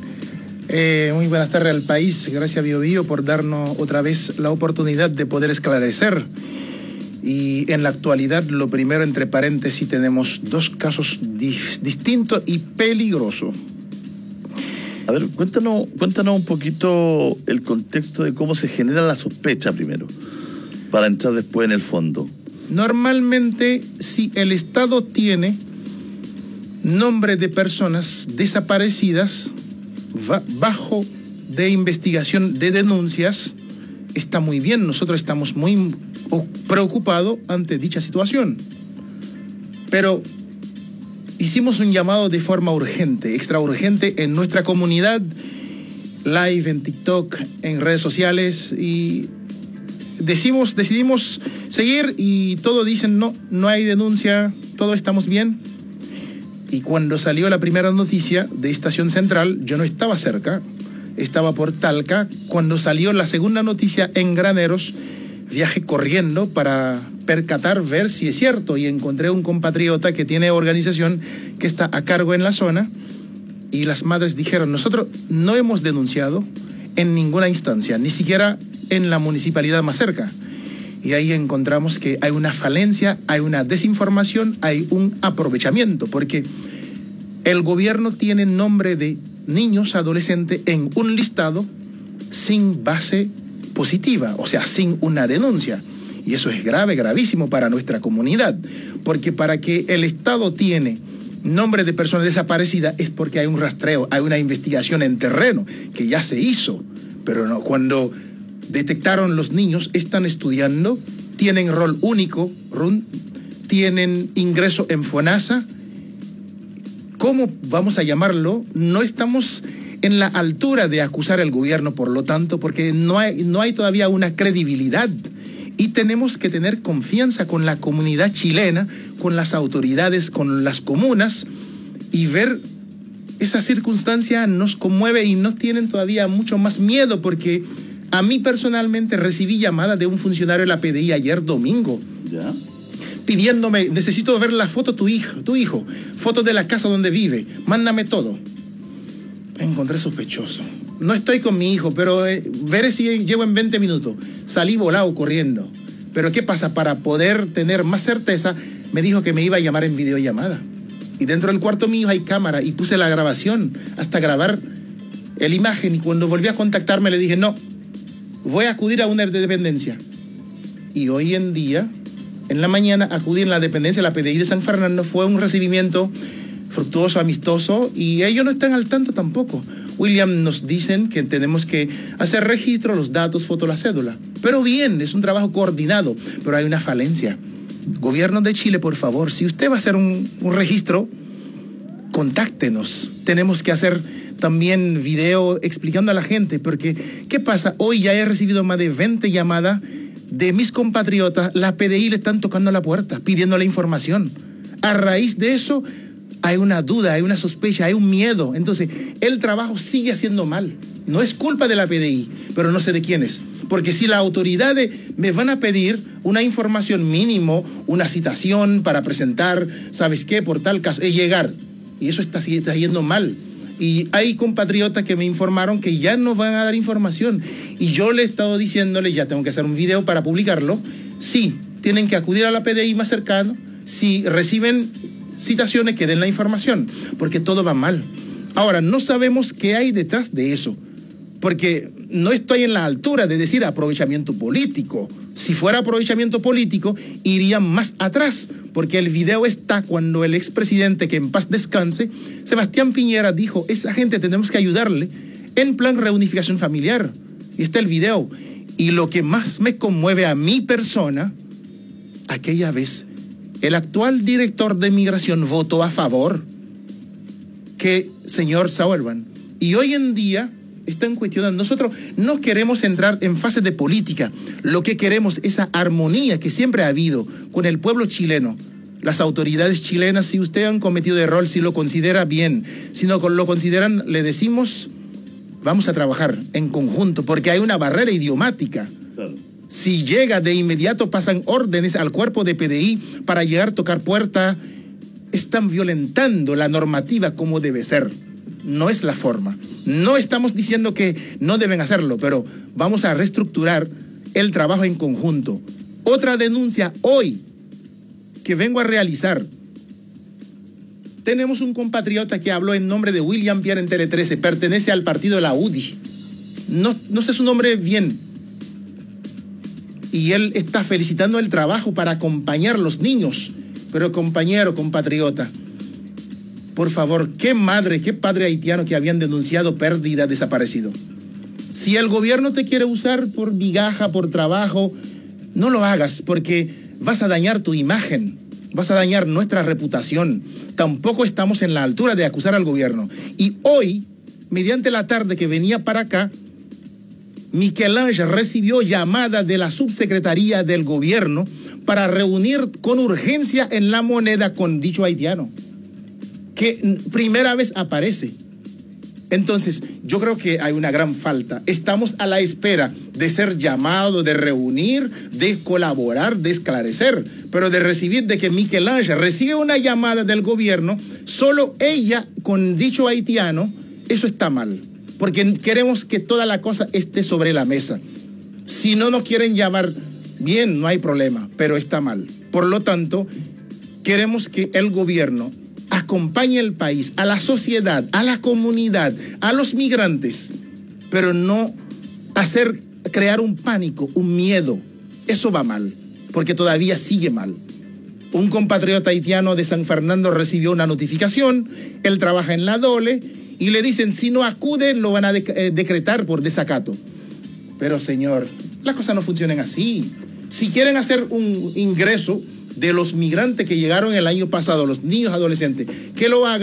Eh, muy buenas tardes al país. Gracias a Bio Bio por darnos otra vez la oportunidad de poder esclarecer. Y en la actualidad, lo primero, entre paréntesis, tenemos dos casos dif- distintos y peligrosos. A ver, cuéntanos, cuéntanos un poquito el contexto de cómo se genera la sospecha primero, para entrar después en el fondo. Normalmente, si el Estado tiene nombre de personas desaparecidas va, bajo de investigación de denuncias, está muy bien. Nosotros estamos muy preocupados ante dicha situación. Pero hicimos un llamado de forma urgente, extra urgente, en nuestra comunidad, live, en TikTok, en redes sociales, y decimos, decidimos seguir y todos dicen no, no hay denuncia, todos estamos bien. Y cuando salió la primera noticia de Estación Central, yo no estaba cerca, estaba por Talca. Cuando salió la segunda noticia en Graneros, viajé corriendo para percatar, ver si es cierto, y encontré un compatriota que tiene organización que está a cargo en la zona, y las madres dijeron, nosotros no hemos denunciado en ninguna instancia, ni siquiera en la municipalidad más cerca. Y ahí encontramos que hay una falencia, hay una desinformación, hay un aprovechamiento, porque el gobierno tiene nombre de niños, adolescentes en un listado sin base positiva, o sea, sin una denuncia. Y eso es grave, gravísimo para nuestra comunidad, porque para que el Estado tiene nombre de personas desaparecidas es porque hay un rastreo, hay una investigación en terreno que ya se hizo, pero no, cuando detectaron los niños, están estudiando, tienen rol único, run, tienen ingreso en FONASA. ¿Cómo vamos a llamarlo? No estamos en la altura de acusar al gobierno, por lo tanto, porque no hay, no hay todavía una credibilidad. Y tenemos que tener confianza con la comunidad chilena, con las autoridades, con las comunas, y ver esa circunstancia nos conmueve y nos tienen todavía mucho más miedo, porque a mí personalmente recibí llamada de un funcionario de la P D I ayer domingo. ¿Ya? Pidiéndome, necesito ver la foto de tu hijo, tu hijo, fotos de la casa donde vive, mándame todo. Me encontré sospechoso. No estoy con mi hijo, pero eh, veré si llego en veinte minutos. Salí volado corriendo. Pero ¿qué pasa? Para poder tener más certeza, me dijo que me iba a llamar en videollamada. Y dentro del cuarto mío hay cámara y puse la grabación hasta grabar la imagen. Y cuando volví a contactarme le dije, no, voy a acudir a una dependencia. Y hoy en día, en la mañana, acudí en la dependencia de la P D I de San Fernando. Fue un recibimiento fructuoso, amistoso, y ellos no están al tanto tampoco. William, nos dicen que tenemos que hacer registro, los datos, foto, la cédula. Pero bien, es un trabajo coordinado, pero hay una falencia. Gobierno de Chile, por favor, si usted va a hacer un, un registro, contáctenos. Tenemos que hacer también video explicando a la gente, porque ¿qué pasa? Hoy ya he recibido más de veinte llamadas de mis compatriotas. La P D I le están tocando la puerta, pidiendo la información. A raíz de eso, hay una duda, hay una sospecha, hay un miedo. Entonces, el trabajo sigue haciendo mal. No es culpa de la P D I, pero no sé de quién es. Porque si las autoridades me van a pedir una información mínimo, una citación para presentar, ¿sabes qué? Por tal caso, es llegar. Y eso está, está yendo mal. Y hay compatriotas que me informaron que ya no van a dar información. Y yo le he estado diciéndole, ya tengo que hacer un video para publicarlo. Sí, tienen que acudir a la P D I más cercano. Si reciben citaciones, que den la información, porque todo va mal. Ahora, no sabemos qué hay detrás de eso, porque no estoy en la altura de decir aprovechamiento político. Si fuera aprovechamiento político, iría más atrás, porque el video está cuando el expresidente, que en paz descanse, Sebastián Piñera, dijo, esa gente tenemos que ayudarle en plan reunificación familiar. Y está el video. Y lo que más me conmueve a mi persona, aquella vez, el actual director de migración votó a favor que señor Sauerman. Y hoy en día están cuestionando. Nosotros no queremos entrar en fase de política. Lo que queremos es esa armonía que siempre ha habido con el pueblo chileno. Las autoridades chilenas, si usted han cometido error, si lo considera bien, si no lo consideran, le decimos, vamos a trabajar en conjunto, porque hay una barrera idiomática. Claro. Si llega de inmediato, pasan órdenes al cuerpo de P D I para llegar a tocar puerta. Están violentando la normativa como debe ser. No es la forma. No estamos diciendo que no deben hacerlo, pero vamos a reestructurar el trabajo en conjunto. Otra denuncia hoy que vengo a realizar. Tenemos un compatriota que habló en nombre de William Pierre en Tele trece, pertenece al partido de la U D I. No, no sé su nombre bien. Y él está felicitando el trabajo para acompañar a los niños. Pero compañero, compatriota, por favor, ¿qué madre, qué padre haitiano que habían denunciado pérdida, desaparecido? Si el gobierno te quiere usar por migaja, por trabajo, no lo hagas, porque vas a dañar tu imagen, vas a dañar nuestra reputación. Tampoco estamos en la altura de acusar al gobierno. Y hoy, mediante la tarde que venía para acá, Miquel Ángel recibió llamada de la subsecretaría del gobierno para reunir con urgencia en La Moneda con dicho haitiano, que primera vez aparece. Entonces, yo creo que hay una gran falta. Estamos a la espera de ser llamados, de reunir, de colaborar, de esclarecer, pero de recibir, de que Miquel Ángel recibe una llamada del gobierno, solo ella con dicho haitiano, eso está mal. Porque queremos que toda la cosa esté sobre la mesa. Si no nos quieren llamar, bien, no hay problema, pero está mal. Por lo tanto, queremos que el gobierno acompañe al país, a la sociedad, a la comunidad, a los migrantes, pero no hacer, crear un pánico, un miedo. Eso va mal, porque todavía sigue mal. Un compatriota haitiano de San Fernando recibió una notificación, él trabaja en la Dole, y le dicen, si no acuden, lo van a de- eh, decretar por desacato. Pero, señor, las cosas no funcionan así. Si quieren hacer un ingreso de los migrantes que llegaron el año pasado, los niños adolescentes, que lo hagan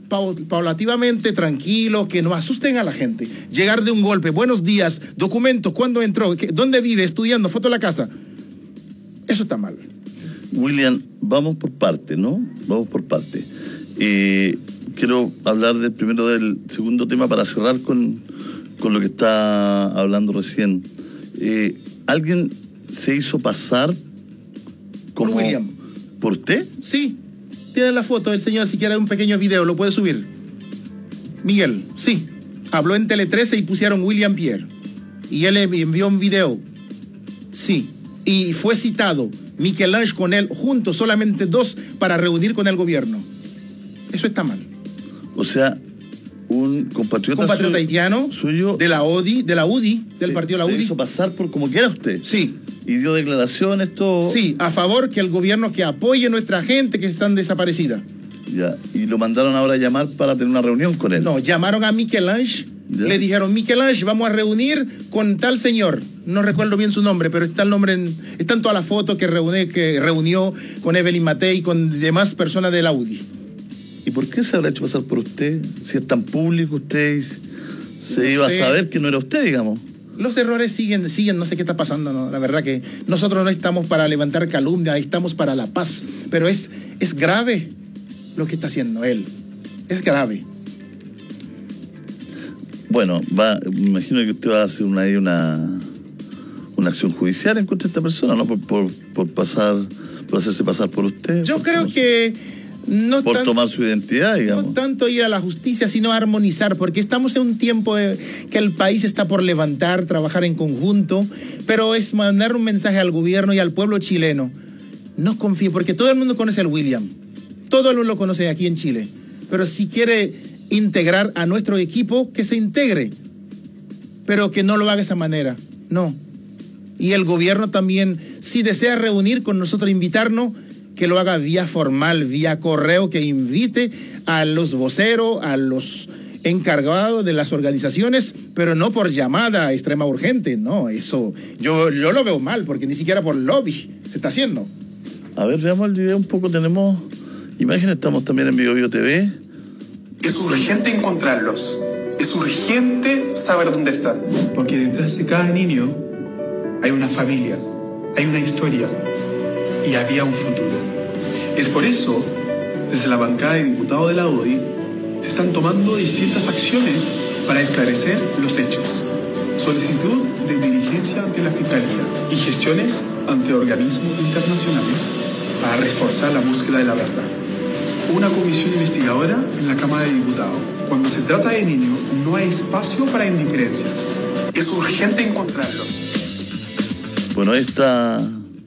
paulativamente, tranquilo, que no asusten a la gente. Llegar de un golpe, buenos días, documentos, ¿cuándo entró? ¿Dónde vive? Estudiando, foto de la casa. Eso está mal. William, vamos por parte, ¿no? Vamos por parte. Eh, quiero hablar del primero del segundo tema para cerrar con, con lo que está hablando recién. Eh, ¿Alguien se hizo pasar como por William? ¿Por usted? Sí. Tiene la foto del señor, si quiere un pequeño video, lo puede subir. Miguel, sí. Habló en Tele trece y pusieron William Pierre. Y él envió un video. Sí. Y fue citado Miquel-Ange con él juntos, solamente dos, para reunir con el gobierno. Eso está mal. O sea, un compatriota, compatriota suyo, haitiano suyo de la O D I, de la U D I, del se, partido de la U D I. Se hizo pasar por como que era usted. Sí. Y dio declaraciones, todo. Sí, a favor que el gobierno que apoye a nuestra gente que están desaparecida. Ya, y lo mandaron ahora a llamar para tener una reunión con él. No, llamaron a Miquel-Ange, le dijeron, Miquel-Ange, vamos a reunir con tal señor. No recuerdo bien su nombre, pero está el nombre, en, están todas las fotos que, reúne, que reunió con Evelyn Matei y con demás personas de la U D I. ¿Y por qué se habrá hecho pasar por usted? Si es tan público, usted se no iba sé. a saber que no era usted, digamos. Los errores siguen, siguen, no sé qué está pasando, ¿no? La verdad que nosotros no estamos para levantar calumnia, estamos para la paz. Pero es, es grave lo que está haciendo él. Es grave. Bueno, va, me imagino que usted va a hacer una, una, una acción judicial en contra de esta persona, ¿no? Por, por, por pasar, por hacerse pasar por usted. Yo creo por, que... No por tan, tomar su identidad, digamos. No tanto ir a la justicia, sino armonizar, porque estamos en un tiempo de, que el país está por levantar, trabajar en conjunto, pero es mandar un mensaje al gobierno y al pueblo chileno. No confíe, porque todo el mundo conoce al William, todo el mundo lo conoce aquí en Chile, pero si quiere integrar a nuestro equipo, que se integre, pero que no lo haga de esa manera, no. Y el gobierno también, si desea reunir con nosotros, invitarnos, que lo haga vía formal, vía correo, que invite a los voceros, a los encargados de las organizaciones, pero no por llamada extrema urgente, no, eso yo, yo lo veo mal, porque ni siquiera por lobby se está haciendo. A ver, veamos el video un poco, tenemos imágenes, estamos también en BioBio T V. Es urgente encontrarlos, es urgente saber dónde están, porque detrás de cada niño hay una familia, hay una historia y había un futuro. Es por eso, desde la bancada de diputados de la U D I, se están tomando distintas acciones para esclarecer los hechos. Solicitud de diligencia ante la Fiscalía y gestiones ante organismos internacionales para reforzar la búsqueda de la verdad. Una comisión investigadora en la Cámara de Diputados. Cuando se trata de niños, no hay espacio para indiferencias. Es urgente encontrarlos. Bueno, esta...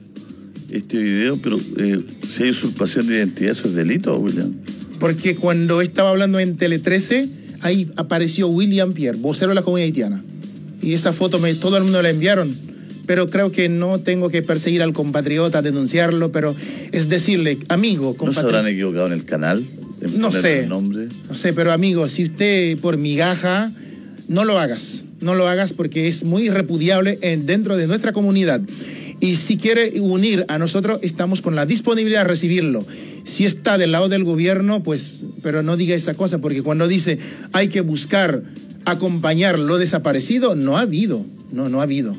este video, pero eh, si hay usurpación de identidad, ¿eso es delito, William? Porque cuando estaba hablando en Tele trece, ahí apareció William Pierre, vocero de la comunidad haitiana. Y esa foto me, todo el mundo la enviaron. Pero creo que no tengo que perseguir al compatriota, denunciarlo, pero es decirle, amigo, compatriota. ¿No se habrán equivocado en el canal? En no sé, el nombre? no sé, pero amigo, si usted por migaja, no lo hagas. No lo hagas porque es muy repudiable en, dentro de nuestra comunidad. Y si quiere unir a nosotros, estamos con la disponibilidad de recibirlo. Si está del lado del gobierno, pues, pero no diga esa cosa, porque cuando dice hay que buscar acompañar lo desaparecido, no ha habido, no, no ha habido.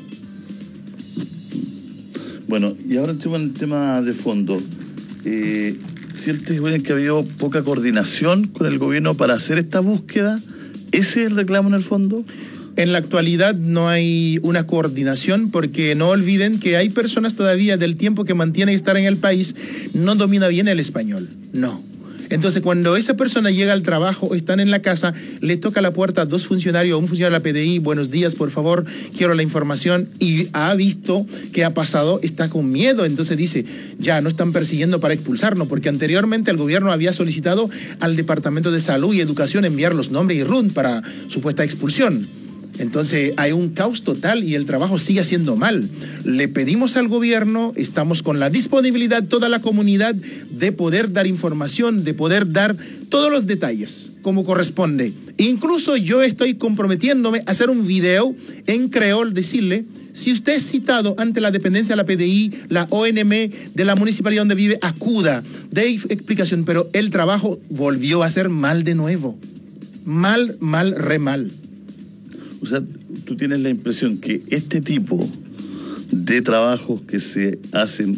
Bueno, y ahora entremos en el tema de fondo. Eh, ¿Sientes, William, que ha habido poca coordinación con el gobierno para hacer esta búsqueda? ¿Ese es el reclamo en el fondo? En la actualidad no hay una coordinación porque no olviden que hay personas todavía del tiempo que mantienen estar en el país, no domina bien el español, no. Entonces cuando esa persona llega al trabajo o están en la casa, le toca a la puerta a dos funcionarios, un funcionario de la P D I, buenos días, por favor, quiero la información, y ha visto qué ha pasado, está con miedo, entonces dice, ya no están persiguiendo para expulsarnos, porque anteriormente el gobierno había solicitado al Departamento de Salud y Educación enviar los nombres y R U N para supuesta expulsión. Entonces hay un caos total y el trabajo sigue haciendo mal. Le pedimos al gobierno, estamos con la disponibilidad, toda la comunidad, de poder dar información, de poder dar todos los detalles como corresponde. Incluso yo estoy comprometiéndome a hacer un video en creol, decirle, si usted es citado ante la dependencia de la P D I, la O N M de la municipalidad donde vive, acuda, dé explicación, pero el trabajo volvió a ser mal de nuevo. Mal, mal, re mal. O sea, tú tienes la impresión que este tipo de trabajos que se hacen,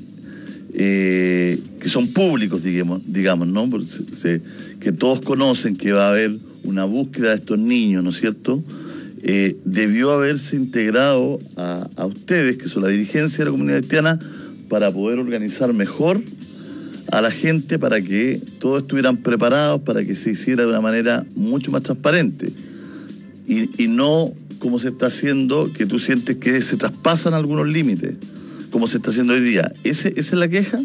eh, que son públicos, digamos, digamos ¿no? Porque se, se, que todos conocen que va a haber una búsqueda de estos niños, ¿no es cierto?, eh, debió haberse integrado a, a ustedes, que son la dirigencia de la comunidad haitiana, para poder organizar mejor a la gente, para que todos estuvieran preparados, para que se hiciera de una manera mucho más transparente. Y, y no como se está haciendo, que tú sientes que se traspasan algunos límites, como se está haciendo hoy día. ¿Ese, ¿Esa es la queja?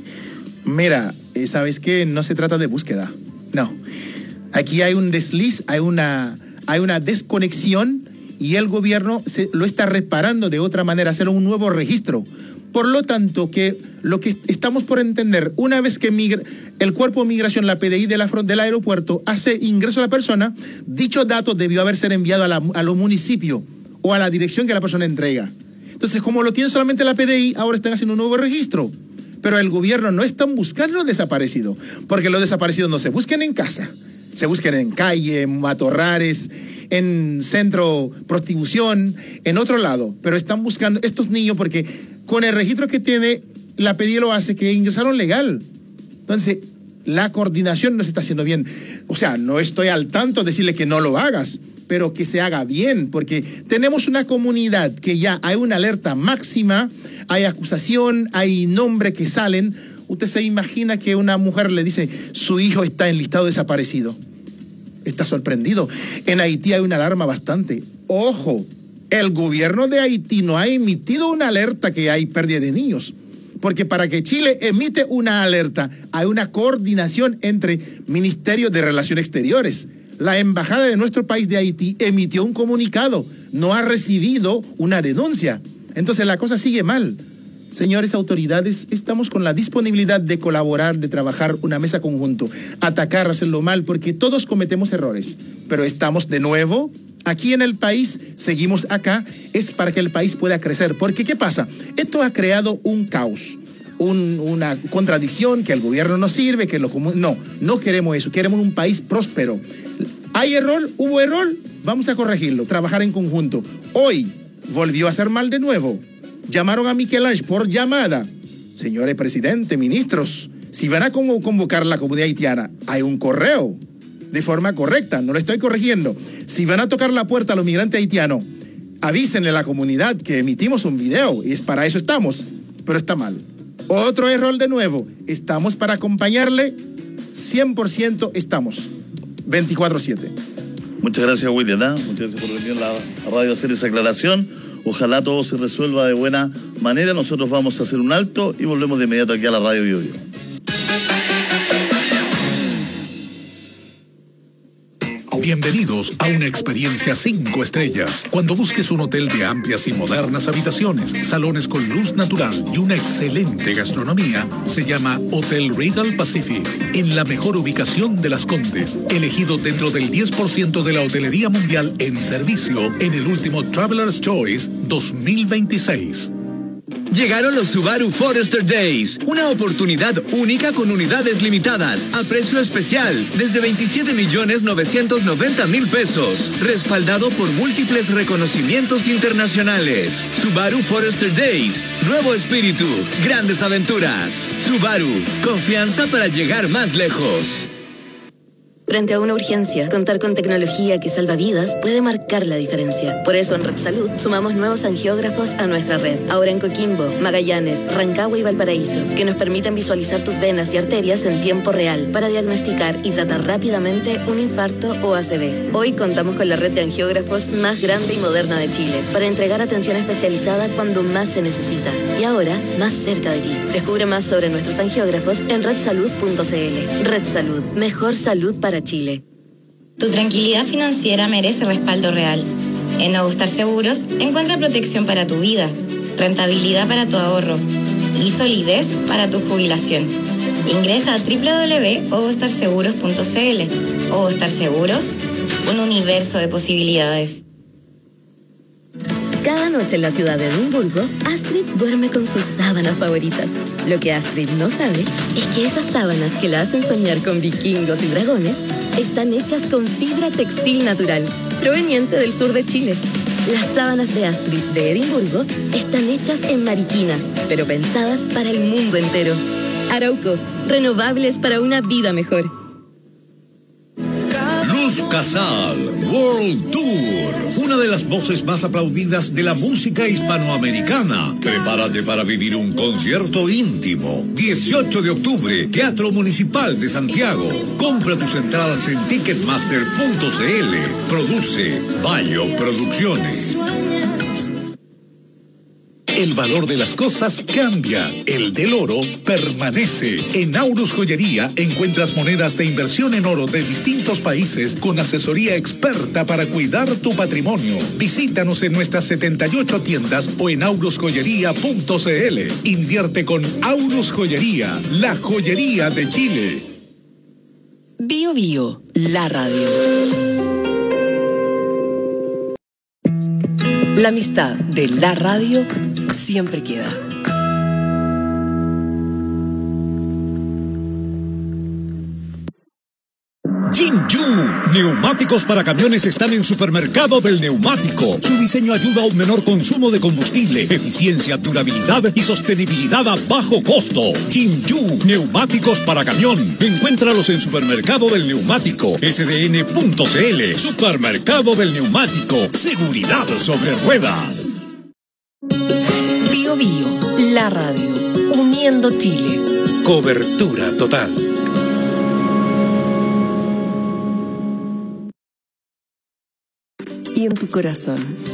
Mira, ¿sabes qué? No se trata de búsqueda. No. Aquí hay un desliz, hay una, hay una desconexión y el gobierno se, lo está reparando de otra manera, hacer un nuevo registro. Por lo tanto, que lo que estamos por entender, una vez que migra, el Cuerpo de Migración, la P D I de la, del aeropuerto, hace ingreso a la persona, dicho dato debió haber sido enviado a, la, a los municipios o a la dirección que la persona entrega. Entonces, como lo tiene solamente la P D I, ahora están haciendo un nuevo registro. Pero el gobierno no está buscando los desaparecidos, porque los desaparecidos no se buscan en casa, se buscan en calle, en matorrales, en centro prostitución, en otro lado. Pero están buscando estos niños porque con el registro que tiene, la P D I lo hace, que ingresaron legal. Entonces, la coordinación no se está haciendo bien. O sea, no estoy al tanto de decirle que no lo hagas, pero que se haga bien, porque tenemos una comunidad que ya hay una alerta máxima, hay acusación, hay nombres que salen. Usted se imagina que una mujer le dice, su hijo está en listado desaparecido. Está sorprendido. En Haití hay una alarma bastante. Ojo, el gobierno de Haití no ha emitido una alerta que hay pérdida de niños. Porque para que Chile emite una alerta, hay una coordinación entre Ministerio de Relaciones Exteriores. La embajada de nuestro país de Haití emitió un comunicado, no ha recibido una denuncia. Entonces la cosa sigue mal. Señores autoridades, estamos con la disponibilidad de colaborar, de trabajar una mesa conjunto, atacar, hacerlo mal, porque todos cometemos errores. Pero estamos de nuevo aquí en el país, seguimos acá, es para que el país pueda crecer. Porque, ¿qué pasa? Esto ha creado un caos, un, una contradicción, que el gobierno no sirve, que lo común... No, no queremos eso, queremos un país próspero. ¿Hay error? ¿Hubo error? Vamos a corregirlo, trabajar en conjunto. Hoy volvió a ser mal de nuevo. Llamaron a Miquel-Ange por llamada. Señores presidente, ministros, si van a convocar a la comunidad haitiana, hay un correo de forma correcta, no lo estoy corrigiendo. Si van a tocar la puerta a los migrantes haitianos, avísenle a la comunidad que emitimos un video, y es para eso estamos, pero está mal. Otro error de nuevo, estamos para acompañarle, cien por ciento estamos, veinticuatro siete. Muchas gracias, William, ¿eh? Muchas gracias por venir a la radio a hacer esa aclaración. Ojalá todo se resuelva de buena manera. Nosotros vamos a hacer un alto y volvemos de inmediato aquí a la radio Bio Bio. Bienvenidos a una experiencia cinco estrellas. Cuando busques un hotel de amplias y modernas habitaciones, salones con luz natural y una excelente gastronomía, se llama Hotel Regal Pacific, en la mejor ubicación de Las Condes, elegido dentro del diez por ciento de la hotelería mundial en servicio en el último Traveler's Choice dos mil veintiséis. Llegaron los Subaru Forester Days, una oportunidad única con unidades limitadas, a precio especial, desde veintisiete millones novecientos noventa mil pesos, respaldado por múltiples reconocimientos internacionales. Subaru Forester Days, nuevo espíritu, grandes aventuras. Subaru, confianza para llegar más lejos. Frente a una urgencia, contar con tecnología que salva vidas puede marcar la diferencia. Por eso en Red Salud sumamos nuevos angiógrafos a nuestra red. Ahora en Coquimbo, Magallanes, Rancagua y Valparaíso, que nos permiten visualizar tus venas y arterias en tiempo real para diagnosticar y tratar rápidamente un infarto o A C V. Hoy contamos con la red de angiógrafos más grande y moderna de Chile para entregar atención especializada cuando más se necesita. Y ahora, más cerca de ti. Descubre más sobre nuestros angiógrafos en red salud punto c l. Red Salud, mejor salud para Chile. Tu tranquilidad financiera merece respaldo real. En Ogostar Seguros encuentra protección para tu vida, rentabilidad para tu ahorro y solidez para tu jubilación. Ingresa a doble u doble u doble u punto ogostar seguros punto c l. Ogostar Seguros, un universo de posibilidades. Cada noche en la ciudad de Edimburgo, Astrid duerme con sus sábanas favoritas. Lo que Astrid no sabe es que esas sábanas que la hacen soñar con vikingos y dragones están hechas con fibra textil natural, proveniente del sur de Chile. Las sábanas de Astrid de Edimburgo están hechas en Mariquina, pero pensadas para el mundo entero. Arauco, renovables para una vida mejor. Luz Casal World Tour, una de las voces más aplaudidas de la música hispanoamericana. Prepárate para vivir un concierto íntimo. dieciocho de octubre, Teatro Municipal de Santiago. Compra tus entradas en ticketmaster punto c l. Produce Bayo Producciones. El valor de las cosas cambia, el del oro permanece. En Aurus Joyería encuentras monedas de inversión en oro de distintos países con asesoría experta para cuidar tu patrimonio. Visítanos en nuestras setenta y ocho tiendas o en aurus joyería punto c l. Invierte con Aurus Joyería, la joyería de Chile. Bio Bio, la radio. La amistad de la radio siempre queda. Jinju, neumáticos para camiones están en Supermercado del Neumático. Su diseño ayuda a un menor consumo de combustible, eficiencia, durabilidad y sostenibilidad a bajo costo. Jinju, neumáticos para camión. Encuéntralos en Supermercado del Neumático, s d n punto c l. Supermercado del Neumático, seguridad sobre ruedas. Bio Bio, la radio, uniendo Chile. Cobertura total. Y en tu corazón.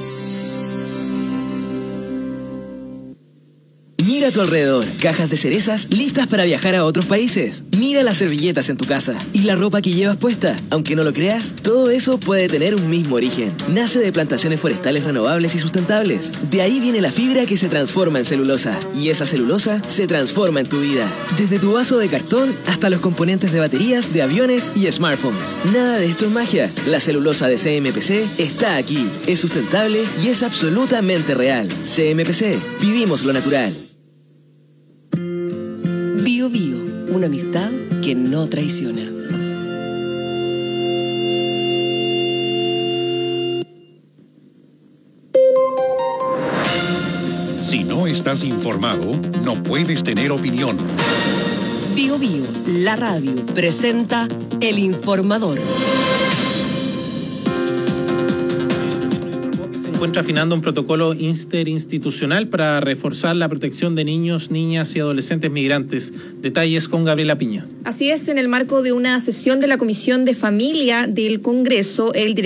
Mira a tu alrededor, cajas de cerezas listas para viajar a otros países. Mira las servilletas en tu casa y la ropa que llevas puesta. Aunque no lo creas, todo eso puede tener un mismo origen. Nace de plantaciones forestales renovables y sustentables. De ahí viene la fibra que se transforma en celulosa. Y esa celulosa se transforma en tu vida. Desde tu vaso de cartón hasta los componentes de baterías, de aviones y smartphones. Nada de esto es magia. La celulosa de C M P C está aquí. Es sustentable y es absolutamente real. C M P C, vivimos lo natural. Bio Bio, una amistad que no traiciona. Si no estás informado, no puedes tener opinión. Bio Bio, la radio, presenta El Informador. Se encuentra afinando un protocolo interinstitucional para reforzar la protección de niños, niñas y adolescentes migrantes. Detalles con Gabriela Piña. Así es, en el marco de una sesión de la Comisión de Familia del Congreso, el director